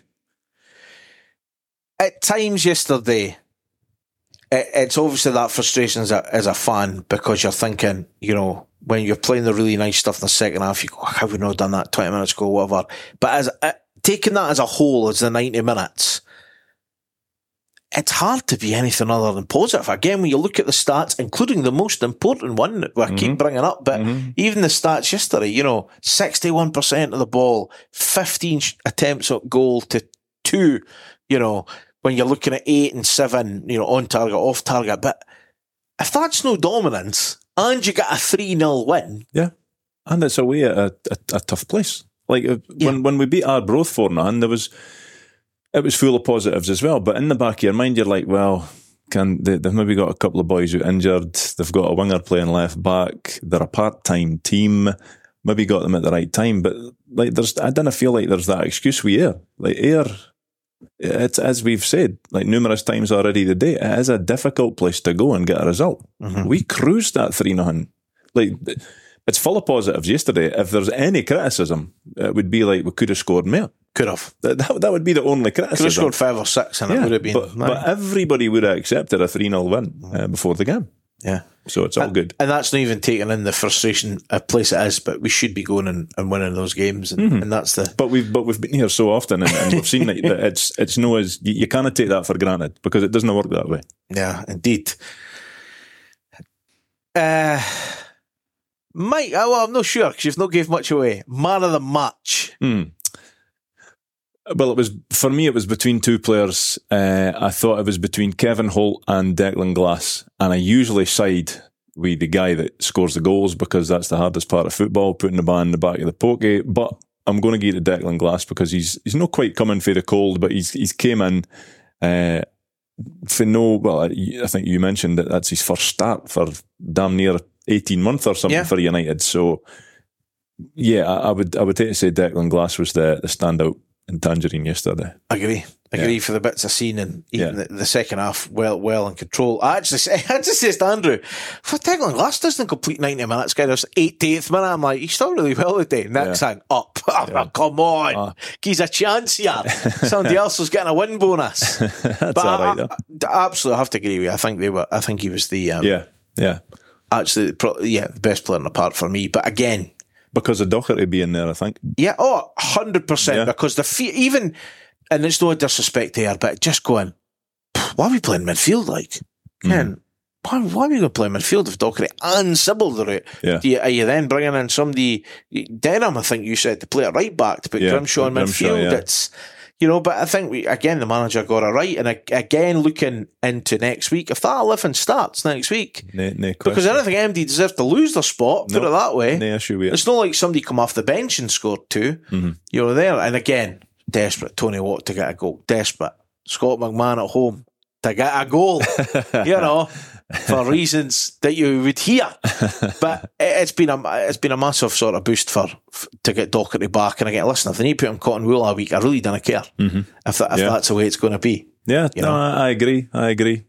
At times yesterday, it's obviously that frustration as a, as a fan, because you're thinking, you know, when you're playing the really nice stuff in the second half, you go, oh, have we not done that twenty minutes ago, whatever. But as uh, taking that as a whole, as the ninety minutes, it's hard to be anything other than positive. Again, when you look at the stats, including the most important one that I mm-hmm. keep bringing up, but mm-hmm. even the stats yesterday, you know, sixty-one percent of the ball, fifteen attempts at goal to two, you know, when you're looking at eight and seven, you know, on target, off target. But if that's no dominance, and you get a three nil win. Yeah. And it's away at a, a, a tough place. Like, yeah. when, when we beat Arbroath four nil, there was, it was full of positives as well. But in the back of your mind, you're like, well, can they, they've maybe got a couple of boys who are injured. They've got a winger playing left back. They're a part-time team. Maybe got them at the right time. But like, there's, I don't feel like there's that excuse with Ayr. Like, Ayr, it's, as we've said, like numerous times already today, it is a difficult place to go and get a result. Mm-hmm. We cruised that three nothing. Like, it's full of positives yesterday. If there's any criticism, it would be like we could have scored more. Could have. That, that, that would be the only criticism. Could have scored five or six and yeah, it would have been... But, but everybody would have accepted a three nil win uh, before the game. Yeah. So it's all and, good. And that's not even taking in the frustration a place it is, but we should be going and, and winning those games, and, mm-hmm. and that's the... But we've but we've been here so often, and, and we've seen that it's it's no as... You, you cannot take that for granted, because it doesn't work that way. Yeah, indeed. Uh... Mike, well, I'm not sure, because you've not gave much away. Man of the match. Mm. Well, it was for me. It was between two players. Uh, I thought it was between Kevin Holt and Declan Glass, and I usually side with the guy that scores the goals because that's the hardest part of football, putting the ball in the back of the pokey. But I'm going to give it to Declan Glass because he's he's not quite coming for the cold, but he's he's came in uh, for no. Well, I, I think you mentioned that that's his first start for damn near eighteen months or something yeah. for United. So yeah, I, I would I would take to say Declan Glass was the the standout in Tangerine yesterday. I agree. I agree Yeah. for the bits I've seen, and even Yeah. the, the second half, well, well in control. I actually, say, I just says to Andrew, for Declan Glass doesn't complete ninety minutes, guy. There's eightieth minute. I'm like, he's done really well today. Next Yeah. thing up, oh, come on, Ah. he's a chance here. Somebody else was getting a win bonus. That's But all right. I, though. I, I absolutely have to agree with you. I think they were. I think he was the um, Yeah, yeah. actually, pro- yeah, the best player in the part for me. But again, Because of Doherty being there, I think. yeah, oh, one hundred percent. Yeah. Because the fe- even, and it's no disrespect here, but just going, why are we playing midfield like? Mm. Ken, why, why are we going to play midfield if Doherty and Sybil are out? Yeah. Do you, are you then bringing in somebody, Denham, I think you said, to play at right back, to put Yeah, Grimshaw in Grimshaw, midfield? yeah. It's, you know, but I think, we again, the manager got it right. And ag- again, looking into next week, if that eleven starts next week, No, no because question. I don't think M D deserve to lose their spot, put No, it that way. No issue with it. It's not like somebody come off the bench and scored two. Mm-hmm. You know, there. And again, desperate Tony Watt to get a goal. Desperate. Scott McMahon at home to get a goal. You know, for reasons that you would hear. But it- it's been a it's been a massive sort of boost for f- to get Doherty back. And again, listen, if they need to put him cotton wool a week, I really don't care Mm-hmm. if that, if Yeah. that's the way it's going to be. Yeah, You no, know. I, I agree. I agree.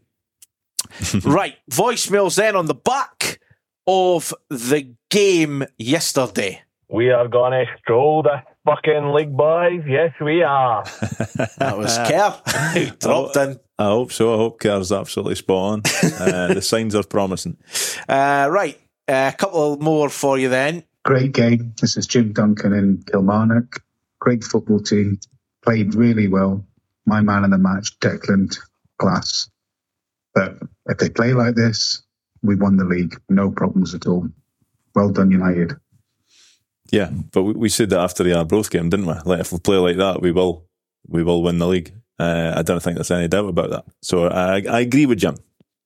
Right, voicemails then on the back of the game yesterday. We are going to stroll the fucking league, boys. Yes, we are. That was Kerr who dropped in. I hope so. I hope Kerr's absolutely spot on. Uh, the signs are promising. Uh, right, a couple more for you then. Great game. This is Jim Duncan in Kilmarnock. Great football team. Played really well. My man of the match, Declan Glass. But if they play like this, we won the league. No problems at all. Well done, United. Yeah, but we, we said that after the Arbroath game, didn't we? Like, if we play like that, we will we will win the league. Uh, I don't think there's any doubt about that. So I, I agree with Jim.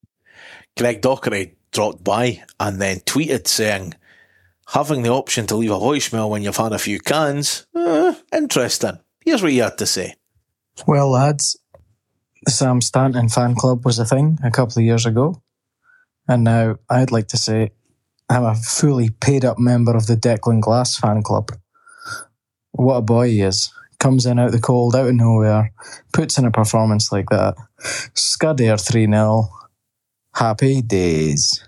Greg Docherty dropped by and then tweeted saying, having the option to leave a voicemail when you've had a few cans, eh, interesting. Here's what he had to say. Well, lads, the Sam Stanton fan club was a thing a couple of years ago. And now I'd like to say I'm a fully paid up member of the Declan Glass fan club. What a boy he is. Comes in out the cold, out of nowhere, puts in a performance like that. Scudder three nil. Happy days.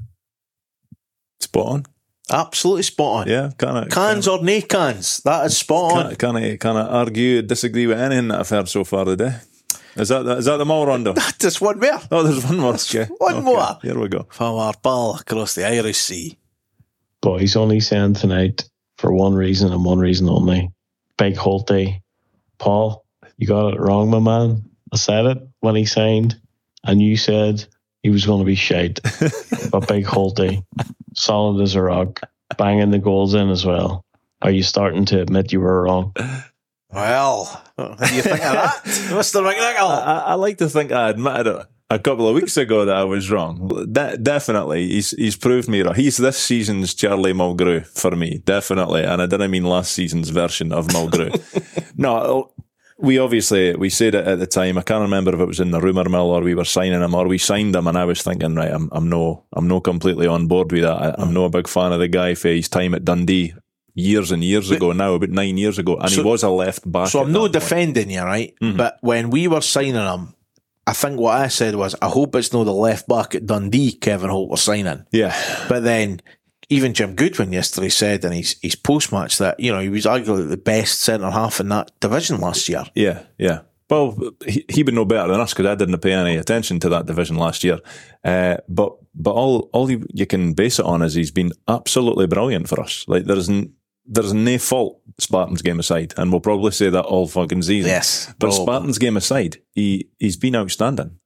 Spot on. Absolutely spot on. Yeah, can't Cans or no cans, that is spot on. Can't, can't, I, can't I argue, disagree with anything that I've heard so far today? Is that is that them all, Rondo? Just one more. Oh, there's one more. Okay. One Okay, more. Here we go. From our pal across the Irish Sea. Boys only saying tonight for one reason and one reason only. Big Holte. Paul, you got it wrong, my man. I said it when he signed, and you said he was going to be shite. But Big Holte, solid as a rock, banging the goals in as well. Are you starting to admit you were wrong? Well, what do you think of that, Mister McNichol? I, I like to think I admitted it a couple of weeks ago that I was wrong. De- definitely, he's he's proved me wrong. He's this season's Charlie Mulgrew for me, definitely. And I didn't mean last season's version of Mulgrew. No, we obviously, we said it at the time. I can't remember if it was in the rumour mill or we were signing him or we signed him, and I was thinking, right, I'm I'm no I'm no completely on board with that. I, I'm no a big fan of the guy for his time at Dundee years and years ago now, about nine years ago, and So- he was a left back. So at I'm no that point. defending you, right? Mhm. But when we were signing him, I think what I said was, I hope it's not the left back at Dundee Kevin Holt was signing. Yeah. But then even Jim Goodwin yesterday said in his, his post-match that, you know, he was arguably the best centre-half in that division last year. Yeah, yeah. Well, he, he would know better than us because I didn't pay any attention to that division last year. Uh, but but all all you, you can base it on is he's been absolutely brilliant for us. Like there's n- there's no fault, Spartans game aside, and we'll probably say that all fucking season. Yes, But probably. Spartans game aside, he he's been outstanding.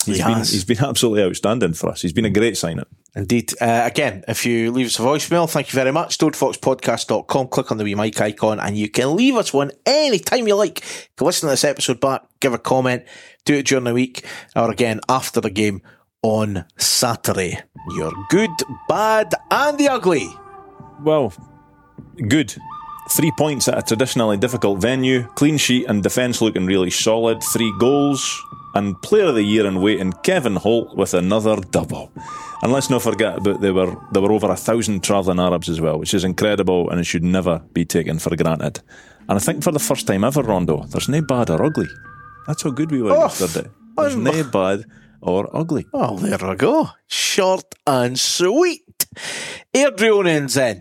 He's He been, has. he's been absolutely outstanding for us. He's been a great signing. Indeed. Uh, again, if you leave us a voicemail, thank you very much. Toad Fox Podcast dot com. Click on the wee mic icon and you can leave us one any time you like. You can listen to this episode back, give a comment, do it during the week, or again after the game on Saturday. You're good, bad, and the ugly. Well, good. Three points at a traditionally difficult venue. Clean sheet and defence looking really solid. Three goals. And Player of the Year in waiting, Kevin Holt with another double. And let's not forget about there were there were over a thousand travelling Arabs as well, which is incredible and it should never be taken for granted. And I think for the first time ever, Rondo, there's no bad or ugly. That's how good we were Oh, yesterday. There's un- no bad or ugly. Well, there we go. Short and sweet. Adrian's in.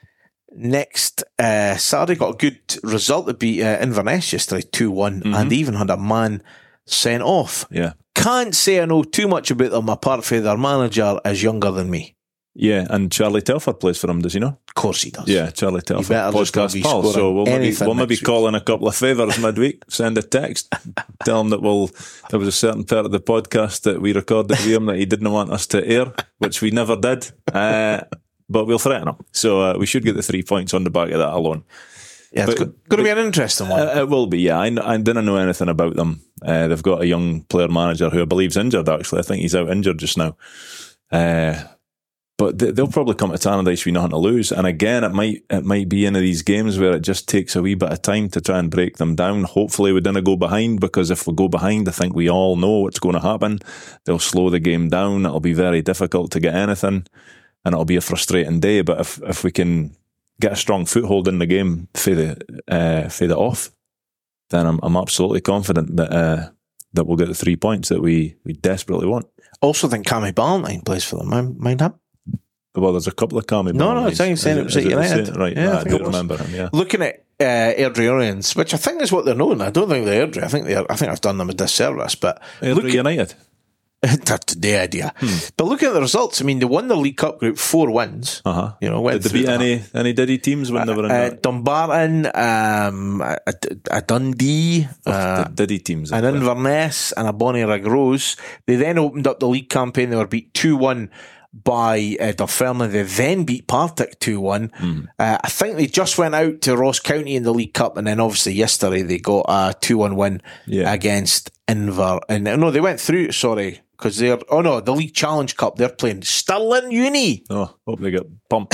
Next uh, Saturday got a good result to beat uh, Inverness yesterday, two one, Mm-hmm. and even had a man sent off. Yeah. Can't say I know too much about them apart from their manager is younger than me. Yeah, and Charlie Telford plays for him, does he know? Of course he does. Yeah, Charlie Telford, better just not podcast be pal. scoring So we'll maybe, anything we'll maybe next week. call in a couple of favours midweek. Send a text, tell him that we'll there was a certain part of the podcast that we recorded with him that he didn't want us to air, which we never did. Uh, but we'll threaten him. So uh, we should get the three points on the back of that alone. Yeah, it's But- going to be an interesting one. Uh, it will be, yeah. I, kn- I didn't know anything about them. Uh, they've got a young player manager who I believe's injured, actually. I think he's out injured just now. Uh, but they, they'll probably come to Tannadice with nothing to lose. And again, it might it might be one of these games where it just takes a wee bit of time to try and break them down. Hopefully we didn't go behind, because if we go behind, I think we all know what's going to happen. They'll slow the game down. It'll be very difficult to get anything. And it'll be a frustrating day. But if, if we can get a strong foothold in the game for the, uh, for the off, then I'm, I'm absolutely confident that uh, that we'll get the three points that we, we desperately want. Also think Cammy Ballantyne plays for them. Mind, mind him? Well, there's a couple of Cammy No, no, I Ballantynes. think he's saying Is it was is at the United. same? Right, Yeah, I yeah, I, think do it was. remember him, yeah. Looking at uh, Airdrieonians, which I think is what they're known. I don't think they're Airdrie. I think they're. I think I've done them a disservice. But Airdrie look at- United. That's the idea. But looking at the results, I mean, they won the League Cup group, four wins. Uh-huh. You know, went Did they through beat that. any, any Diddy teams when they were in Uh, that? Dumbarton, um, a, a, a Dundee, uh, the Diddy teams. an Inverness, and a Bonnie Rose. They then opened up the league campaign. They were beat two one by uh, Dunfermline. They then beat Partick two one. Mm. Uh, I think they just went out to Ross County in the League Cup, and then obviously yesterday they got a two one win Yeah. against Inver. And no, they went through, sorry, because they're, oh no, the League Challenge Cup, they're playing Stirling Uni. Oh, hope they get pumped.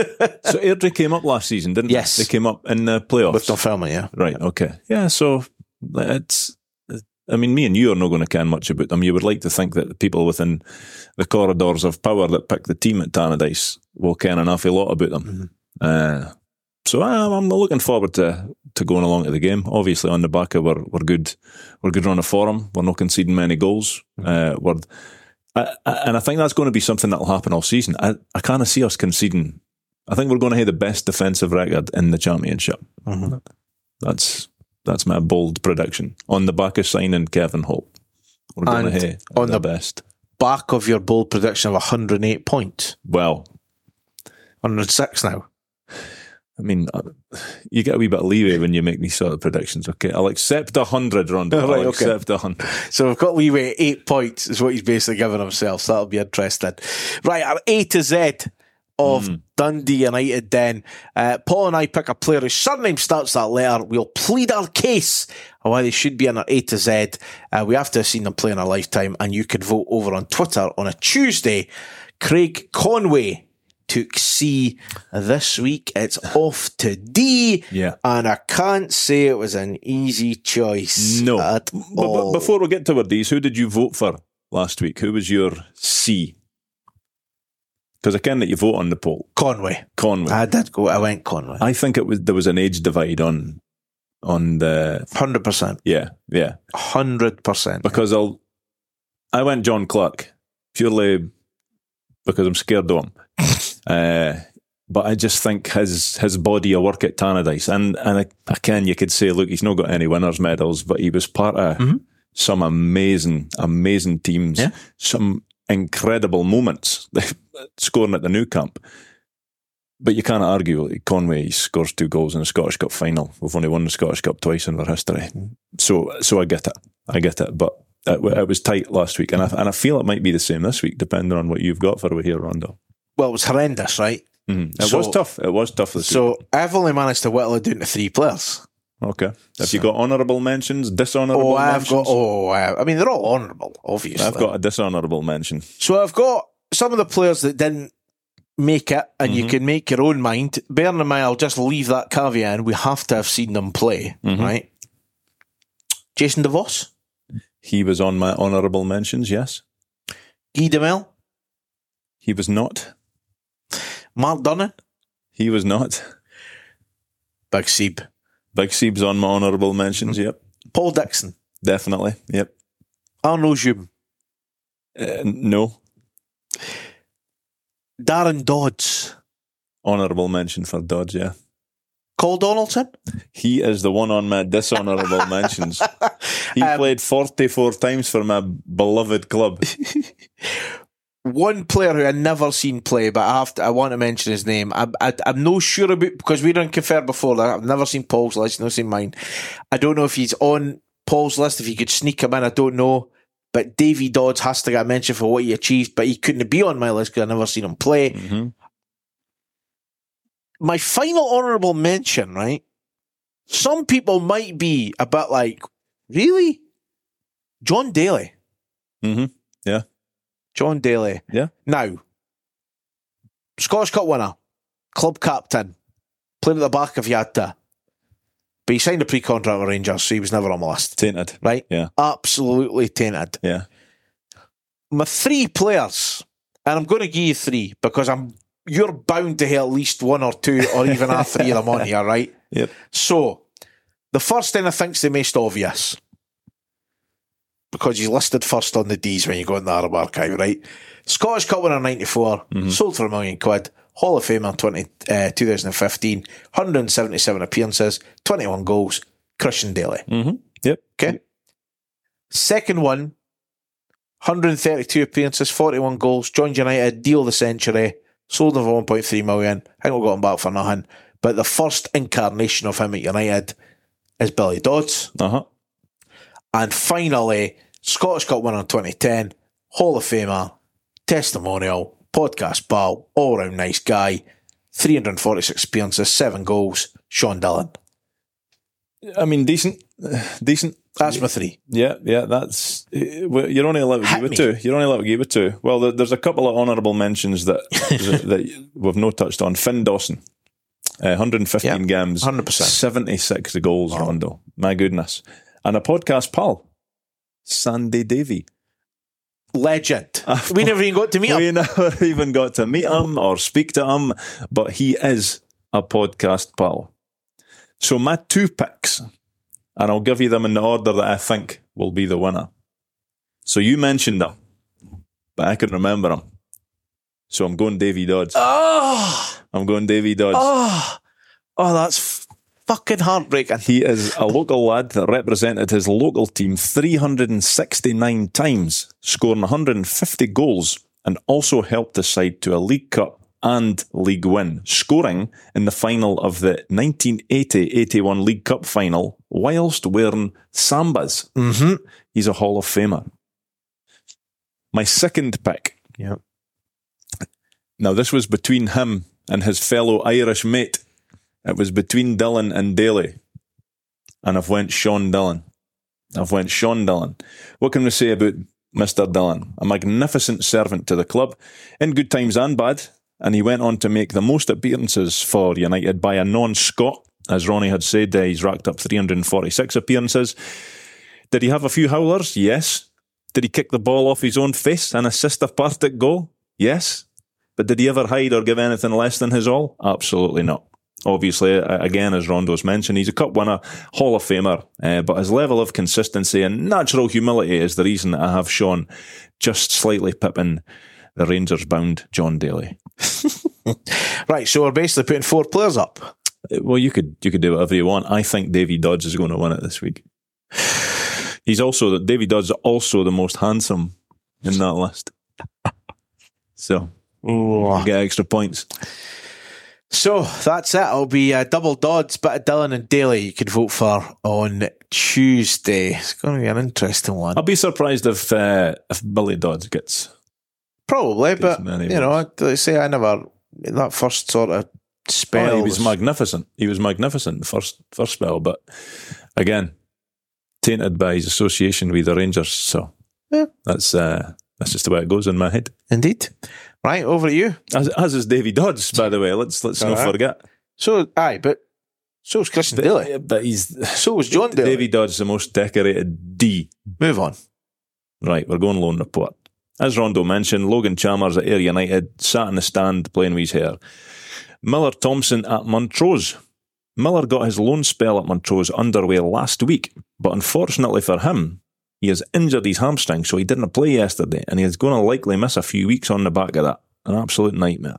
So Airdrie came up last season, didn't Yes. they? They came up in the playoffs. With Dunfermline, yeah. Right, okay. Yeah, so it's, I mean, me and you are not going to care much about them. You would like to think that the people within the corridors of power that pick the team at Tannadice will care an awful lot about them. Mm-hmm. Uh, so I'm, I'm looking forward to, to going along to the game. Obviously, on the back of we're, we're good, we're good run of form. We're not conceding many goals. Mm-hmm. Uh, we're, I, I, and I think that's going to be something that will happen all season. I, I kind of see us conceding. I think we're going to have the best defensive record in the championship. Mm-hmm. That's that's my bold prediction. On the back of signing Kevin Holt, we're going to And have on the the- best. Back of your bold prediction of one hundred eight points. Well, one hundred six now. I mean, uh, you get a wee bit of leeway when you make these sort of predictions. Okay, I'll accept a hundred, Rondo. I'll Right, okay. accept a hundred. So we've got leeway at eight points is what he's basically given himself. So that'll be interesting. Right, our A to Z of Mm. Dundee United then. Uh, Paul and I pick a player whose surname starts that letter. We'll plead our case on why they should be in our A to Z. Uh, we have to have seen them play in a lifetime, and you could vote over on Twitter on a Tuesday. Craig Conway took C this week. It's off to D. Yeah. And I can't say it was an easy choice No. at But, but all. before we get to these, who did you vote for last week? Who was your C? Because I can let you vote on the poll. Conway. Conway. I did go. I went Conway. I think it was there was an age divide on on the one hundred percent. yeah yeah one hundred percent. because I'll I went John Clark purely because I'm scared of him. uh, but I just think his his body of work at Tannadice, and and I, I can you could say, look, he's not got any winners medals, but he was part of Mm-hmm. some amazing amazing teams, Yeah. some incredible moments, scoring at the new camp. But you can't argue. Like, Conway he scores two goals in the Scottish Cup final. We've only won the Scottish Cup twice in our history, so so I get it. I get it. But it, it was tight last week, and I, and I feel it might be the same this week, depending on what you've got for here, Rondo. Well, it was horrendous, right? Mm-hmm. It So- was tough. It was tough this So week. I've only managed to whittle it down to three players. Okay. Have you got honourable mentions, dishonourable Oh, I've mentions? got. Oh, I, I mean, they're all honourable, obviously. I've got a dishonourable mention. So I've got some of the players that didn't make it, and you Mhm. can make your own mind. Bearing in mind, I'll just leave that caveat in. We have to have seen them play, Mhm. right? Jason DeVos, He was on my honourable mentions, yes. Guy Demel, He was not. Mark Dunnan, He was not. Big Seeb, Big Seeb's on my honourable mentions, yep. Paul Dixon, Definitely, yep. Arno Zoom, Uh, no. Darren Dodds, Honourable mention for Dodge, yeah. Cole Donaldson. He is the one on my dishonourable mentions. He Um, played forty-four times for my beloved club. One player who I've never seen play, but I have to, I want to mention his name. I, I, I'm no sure about, because we didn't confer before that. I've never seen Paul's list, not seen mine. I don't know if he's on Paul's list, if he could sneak him in, I don't know. But Davy Dodds has to get mentioned for what he achieved, but he couldn't be on my list because I've never seen him play. Mm-hmm. My final honourable mention, right? Some people might be a bit like, really? John Daly. Mm-hmm. Yeah. John Daly. Yeah. Now, Scottish Cup winner, club captain, playing at the back if you had to. But he signed a pre-contract with Rangers, so he was never on my list. Tainted. Right? Yeah. Absolutely tainted. Yeah. My three players, and I'm going to give you three because I'm you're bound to hear at least one or two or even all three of them on here, right? Yep. So, the first thing I think is the most obvious, because he's listed first on the D's when you go in the Arab archive, right? Scottish Cup winner ninety-four, Mm-hmm. sold for a million quid, Hall of Famer twenty, uh, twenty fifteen, one hundred seventy-seven appearances, twenty-one goals, Christian Daly. Mm-hmm. Yep. Okay. Second one, one hundred thirty-two appearances, forty-one goals, joined United, deal of the century, sold him for one point three million. I think we got him back for nothing. But the first incarnation of him at United is Billy Dodds. Uh-huh. And finally, Scottish Cup winner in twenty ten, Hall of Famer, testimonial, podcast pal, all-round nice guy, three hundred forty-six appearances, seven goals, Sean Dillon. I mean, decent. Decent. That's my three. Yeah, yeah, that's... uh, well, You're only allowed to Hit give it me. two. You're only allowed to give it two. Well, there, there's a couple of honourable mentions that that we've no touched on. Finn Dawson, uh, one hundred fifteen Yeah, games, one hundred percent. seventy-six goals, Rondo. My goodness. And a podcast pal, Sandy Davey. Legend. We never even got to meet him. We never even got to meet him or speak to him, but he is a podcast pal. So my two picks, and I'll give you them in the order that I think will be the winner. So you mentioned him, but I couldn't remember him. So I'm going Davy Dodds. Oh, I'm going Davy Dodds. oh, oh, that's f- fucking heartbreaking. He is a local lad that represented his local team three hundred sixty-nine times, scoring one hundred fifty goals, and also helped the side to a League Cup and League win, scoring in the final of the nineteen eighty eighty-one League Cup final whilst wearing Sambas. Mm-hmm. He's a Hall of Famer. My second pick. Yeah. Now, this was between him and his fellow Irish mate. It was between Dillon and Daly. And I've went Sean Dillon. I've went Sean Dillon. What can we say about Mister Dillon? A magnificent servant to the club, in good times and bad. And he went on to make the most appearances for United by a non-Scot. As Ronnie had said, uh, he's racked up three hundred forty-six appearances. Did he have a few howlers? Yes. Did he kick the ball off his own face and assist a Partick goal? Yes. But did he ever hide or give anything less than his all? Absolutely not. Obviously, again, as Rondo's mentioned, he's a cup winner, Hall of Famer, uh, but his level of consistency and natural humility is the reason that I have Sean just slightly pipping the Rangers-bound John Daly. Right, so we're basically putting four players up. Well, you could you could do whatever you want. I think Davy Dodds is going to win it this week. He's also Davy Dodds is also the most handsome in that list. So Ooh. get extra points. So that's it. It'll be uh, double Dodds, bit of Dylan and Daly you could vote for on Tuesday. It's going to be an interesting one. I'll be surprised if uh, if Billy Dodds gets probably, gets but many you know, votes. I say I never that first sort of spell. Oh, he was, was magnificent. He was magnificent the first first spell, but again, tainted by his association with the Rangers. So yeah. that's uh, that's just the way it goes in my head. Indeed. Right, over to you. As, as is Davy Dodds, by the way. Let's let's All not right. forget. So, aye, but so was Christian But, Daly. but he's So was John Daly. Davy Dodds, the most decorated D. Move on. Right, we're going loan report. As Rondo mentioned, Logan Chalmers at Ayr United sat in the stand playing with his hair. Miller Thompson at Montrose. Miller got his loan spell at Montrose underway last week, but unfortunately for him, he has injured his hamstring, so he didn't play yesterday, and he is going to likely miss a few weeks on the back of that. An absolute nightmare.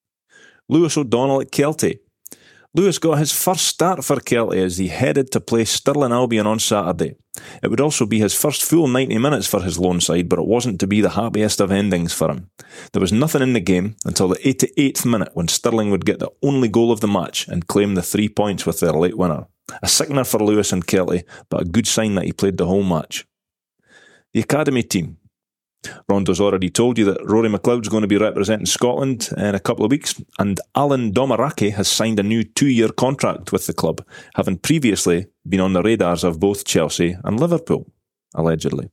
Lewis O'Donnell at Kelty. Lewis got his first start for Kelty as he headed to play Stirling Albion on Saturday. It would also be his first full ninety minutes for his loan side, but it wasn't to be the happiest of endings for him. There was nothing in the game until the eighty-eighth minute when Stirling would get the only goal of the match and claim the three points with their late winner. A sickener for Lewis and Kelty, but a good sign that he played the whole match. The academy team. Rondo's already told you that Rory McLeod's going to be representing Scotland in a couple of weeks, and Alan Domaraki has signed a new two-year contract with the club, having previously been on the radars of both Chelsea and Liverpool, allegedly.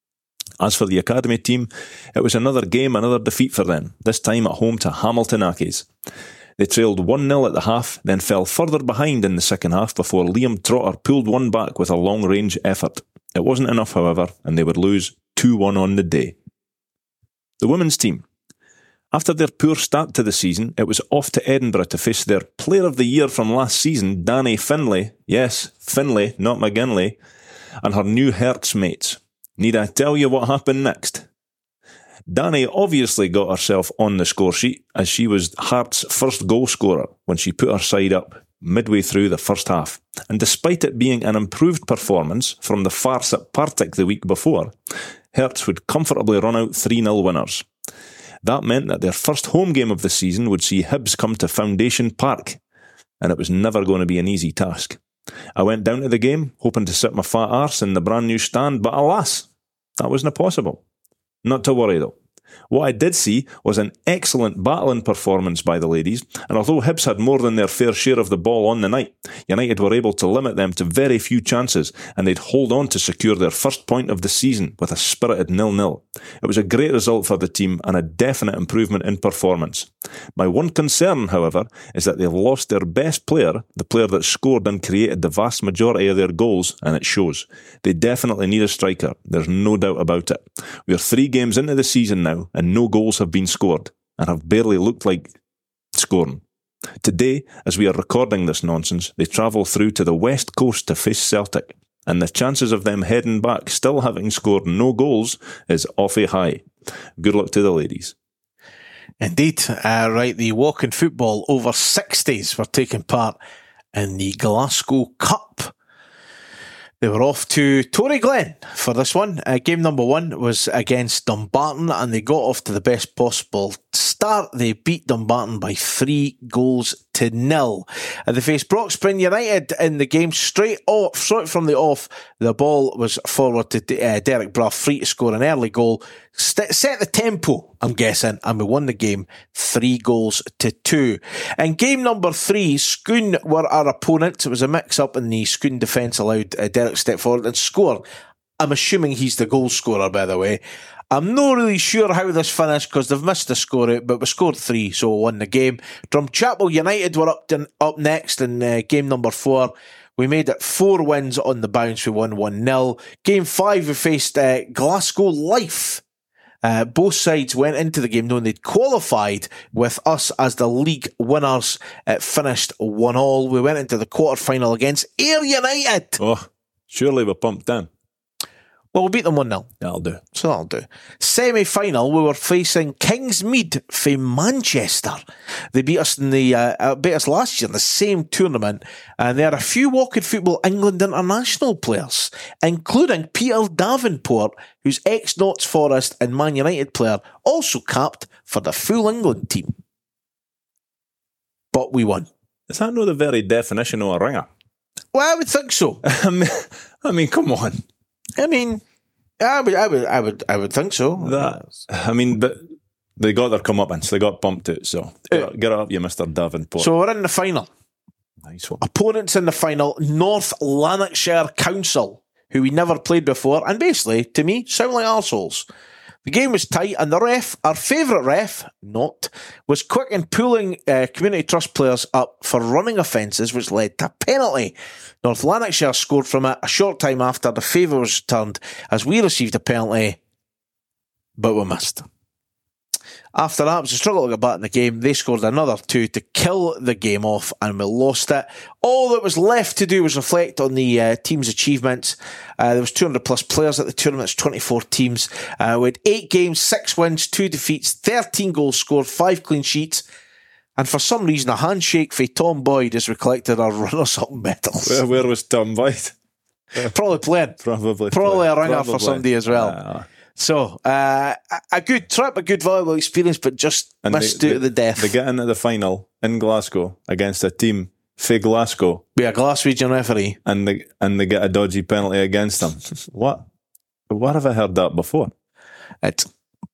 As for the academy team, it was another game, another defeat for them, this time at home to Hamilton Accies. They trailed one nil at the half, then fell further behind in the second half before Liam Trotter pulled one back with a long-range effort. It wasn't enough, however, and they would lose two one on the day. The women's team. After their poor start to the season, it was off to Edinburgh to face their Player of the Year from last season, Danny Finlay, yes, Finlay, not McGinley, and her new Hertz mates. Need I tell you what happened next? Danny obviously got herself on the score sheet as she was Hearts' first goal scorer when she put her side up midway through the first half. And despite it being an improved performance from the farce at Partick the week before, Hertz would comfortably run out three nil winners. That meant that their first home game of the season would see Hibs come to Foundation Park, and it was never going to be an easy task. I went down to the game, hoping to sit my fat arse in the brand new stand, but alas, that wasn't possible. Not to worry though. What I did see was an excellent battling performance by the ladies, and although Hibs had more than their fair share of the ball on the night, United were able to limit them to very few chances, and they'd hold on to secure their first point of the season with a spirited nil nil. It was a great result for the team and a definite improvement in performance. My one concern, however, is that they've lost their best player, the player that scored and created the vast majority of their goals, and it shows. They definitely need a striker, there's no doubt about it. We are three games into the season now, and no goals have been scored, and have barely looked like scoring. Today, as we are recording this nonsense, they travel through to the west coast to face Celtic, and the chances of them heading back still having scored no goals is awfully high. Good luck to the ladies. Indeed. Uh, right, the Walking Football over sixties were taking part in the Glasgow Cup. They were off to Tory Glen for this one. Uh, game number one was against Dumbarton, and they got off to the best possible start. They beat Dumbarton by three goals to nil. Uh, they faced Broxprin United in the game. Straight off, straight from the off, the ball was forward to uh, Derek Brough, free to score an early goal. St- set the tempo, I'm guessing, and we won the game three goals to two. In game number three, Scone were our opponents. It was a mix-up in the Scone defence, allowed uh, Derek step forward and score. I'm assuming he's the goal scorer, by the way. I'm not really sure how this finished because they've missed the score out, but we scored three, so we won the game. Drumchapel United were up to, up next in uh, game number four. We made it four wins on the bounce. We won one nil. Game five, we faced uh, Glasgow Life. Uh, both sides went into the game knowing they'd qualified with us as the league winners. It finished one all. We went into the quarter-final against Ayr United. Oh, surely we're pumped down. Well, we beat them one nil. That'll do. So that'll do. Semi-final, we were facing Kingsmead from Manchester. They beat us in the uh, uh, beat us last year in the same tournament, and they had a few Walking Football England international players, including Peter Davenport, who's ex-Notts Forest and Man United player, also capped for the full England team. but we won. Is that not the very definition of a ringer? Well, I would think so. I mean, I mean, come on. I mean, I would, I would, I would, I would think so. That, I mean, but they got their comeuppance. They got bumped out. So get, uh, get it up, you Mister Davenport. So we're in the final. Nice one. Opponents in the final: North Lanarkshire Council, who we never played before, and basically, to me, sound like arseholes. The game was tight, and the ref, our favourite ref, not, was quick in pulling uh, Community Trust players up for running offences, which led to a penalty. North Lanarkshire scored from it a short time after the favour was returned, as we received a penalty, but we missed. After that, it was a struggle to get back in the game. They scored another two to kill the game off, and we lost it. All that was left to do was reflect on the uh, team's achievements. Uh, there was two hundred plus players at the tournament, twenty-four teams. Uh, we had eight games, six wins, two defeats, thirteen goals scored, five clean sheets. And for some reason, a handshake for Tom Boyd has reflected our runners-up medals. Where, where was Tom Boyd? Probably playing. Probably Probably playing. a ringer Probably. for somebody as well. Uh, So, uh, a good trip, a good valuable experience, but just missed they, out of the death. They get into the final in Glasgow against a team for Glasgow. Be a Glaswegian referee. And they, and they get a dodgy penalty against them. What? Where have I heard that before? It's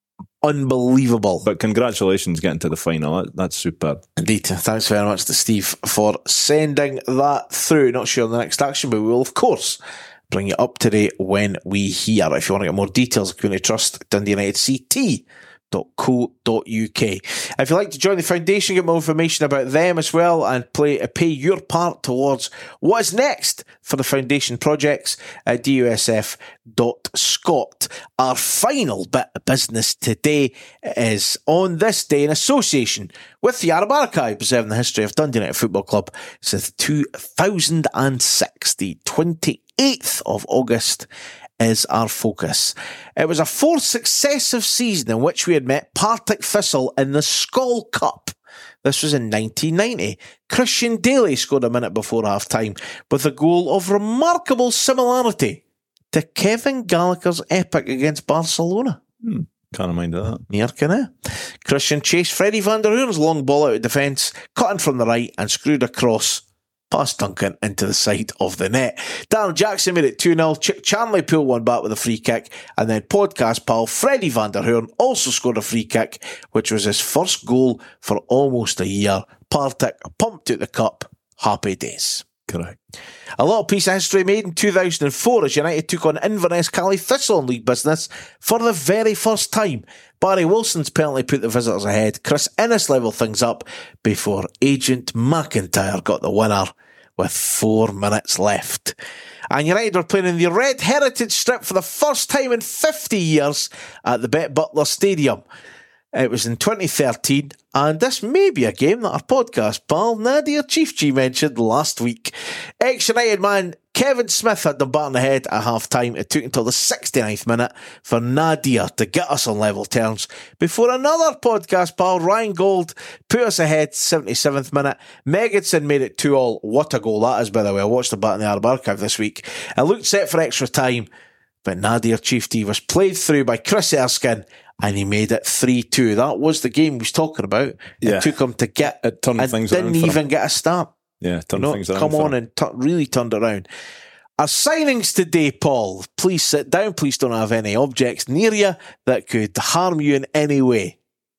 unbelievable. But congratulations getting to the final. That, that's superb. Indeed. Thanks very much to Steve for sending that through. Not sure on the next action, but we will, of course, bring you up to date when we hear. If you want to get more details, Community Trust, Dundee United C T dot co dot uk. If you'd like to join the foundation, get more information about them as well, and play, uh, pay your part towards what is next for the foundation projects at d u s f dot scot. Our final bit of business today is on this day in association with the Arab Archive, preserving the history of Dundee United Football Club since two thousand six, the twenty-eighth of August. Is our focus. It was a fourth successive season in which we had met Partick Thistle in the Skull Cup. This was in nineteen ninety. Christian Daly scored a minute before half-time with a goal of remarkable similarity to Kevin Gallagher's epic against Barcelona. Hmm. Can't mind of that. Near kinda. Christian chased Freddie van der Hoorn's long ball out of defence, cut in from the right and screwed across past Duncan into the side of the net. Darren Jackson made it two nil. Chick Charnley pulled one back with a free kick, and then podcast pal Freddie van der Hoorn also scored a free kick, which was his first goal for almost a year. Partick pumped out the cup. Happy days. Correct. A little piece of history made in two thousand four as United took on Inverness Cally Thistle in league business for the very first time. Barry Wilson's penalty put the visitors ahead. Chris Innes levelled things up before Agent McIntyre got the winner with four minutes left. And United were playing in the Red Heritage Strip for the first time in fifty years at the Bet Butler Stadium. It was in twenty thirteen, and this may be a game that our podcast pal Nadir Chiefchi mentioned last week. Ex-United man Kevin Smith had the bat on the head at half-time. It took until the sixty-ninth minute for Nadir to get us on level terms before another podcast pal, Ryan Gold, put us ahead seventy-seventh minute. Megginson made it two all. What a goal that is, by the way. I watched the bat in the Arab Archive this week. It looked set for extra time, but Nadir Chiefti was played through by Chris Erskine, and he made it three two. That was the game we was talking about. Yeah. It took him to get it. Turned and things didn't around even get a start. Yeah, turned you know, things around. Come on him. and t- really turned around. Our signings today, Paul. Please sit down. Please don't have any objects near you that could harm you in any way.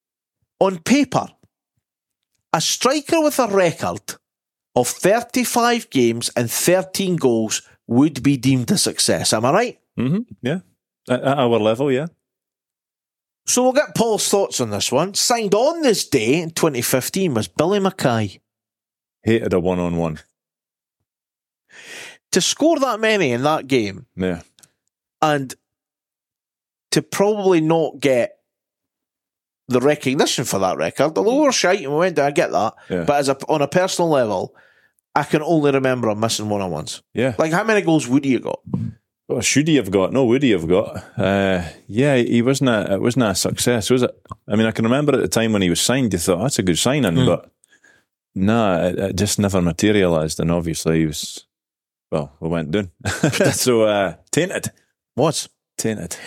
On paper, a striker with a record of thirty-five games and thirteen goals would be deemed a success. Am I right? Mm-hmm. Yeah. At, at our level, yeah. So we'll get Paul's thoughts on this one. Signed on this day in twenty fifteen was Billy Mackay. Hated a one-on-one. To score that many in that game, Yeah. and to probably not get the recognition for that record, although we were shite and we went down, I get that, Yeah. but as a, on a personal level, I can only remember him missing one-on-ones. Yeah. Like, how many goals would he have got? What should he have got? No, would he have got? Uh, yeah, he wasn't a, it wasn't a success, was it? I mean, I can remember at the time when he was signed, you thought, that's a good signing, mm. but nah, it, it just never materialised, and obviously he was, well, we went down. So, uh, tainted. Was. Tainted.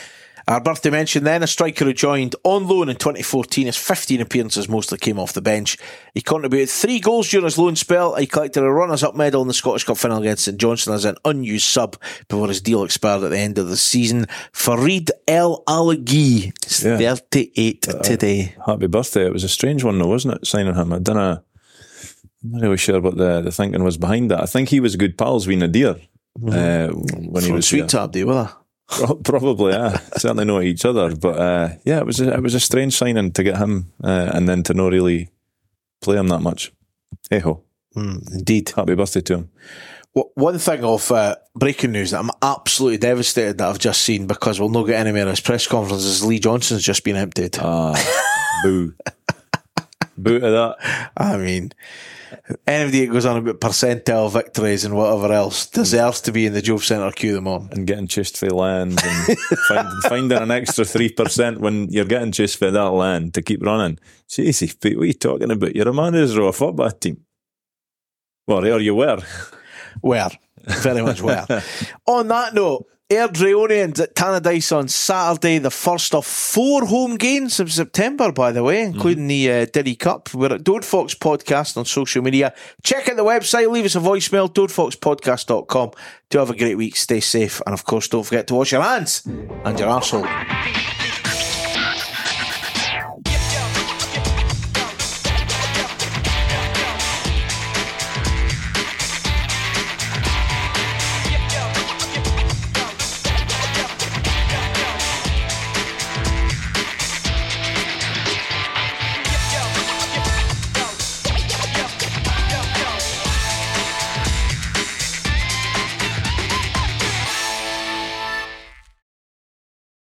Our birthday mention then, a striker who joined on loan in twenty fourteen. His fifteen appearances mostly came off the bench. He contributed three goals during his loan spell. He collected a runners-up medal in the Scottish Cup final against St Johnstone as an unused sub before his deal expired at the end of the season. Farid El Alaghi is yeah. thirty-eight uh, today. Happy birthday. It was a strange one though, wasn't it, signing him? I don't know. I'm not really sure what the, the thinking was behind that. I think he was good pals with Nadir mm-hmm. uh, when From he was Sweet Tap Day, were they? Probably, yeah. Certainly know each other, but uh, yeah, it was a, it was a strange signing to get him uh, and then to not really play him that much. Hey ho, mm, indeed. Happy birthday to him. Well, one thing of uh, breaking news that I'm absolutely devastated that I've just seen, because we'll not get any more of his press conferences. Lee Johnson's just been emptied. Ah, boo, boo to that. I mean, anybody that goes on about percentile victories and whatever else deserves to be in the Jove Centre queue them on. And getting chased for land and find, finding an extra three percent when you're getting chased for that land to keep running. Jesus, Pete, what are you talking about? You're a manager of a football team. Well, or you were. Were. Very much were. On that note, Airdrieonians at Tannadice on Saturday, the first of four home games of September, by the way, including mm. the uh, Diddy Cup. We're at Dode Fox Podcast on social media. Check out the website, leave us a voicemail, dode fox podcast dot com. Do have a great week, stay safe, and of course, don't forget to wash your hands and your arsehole.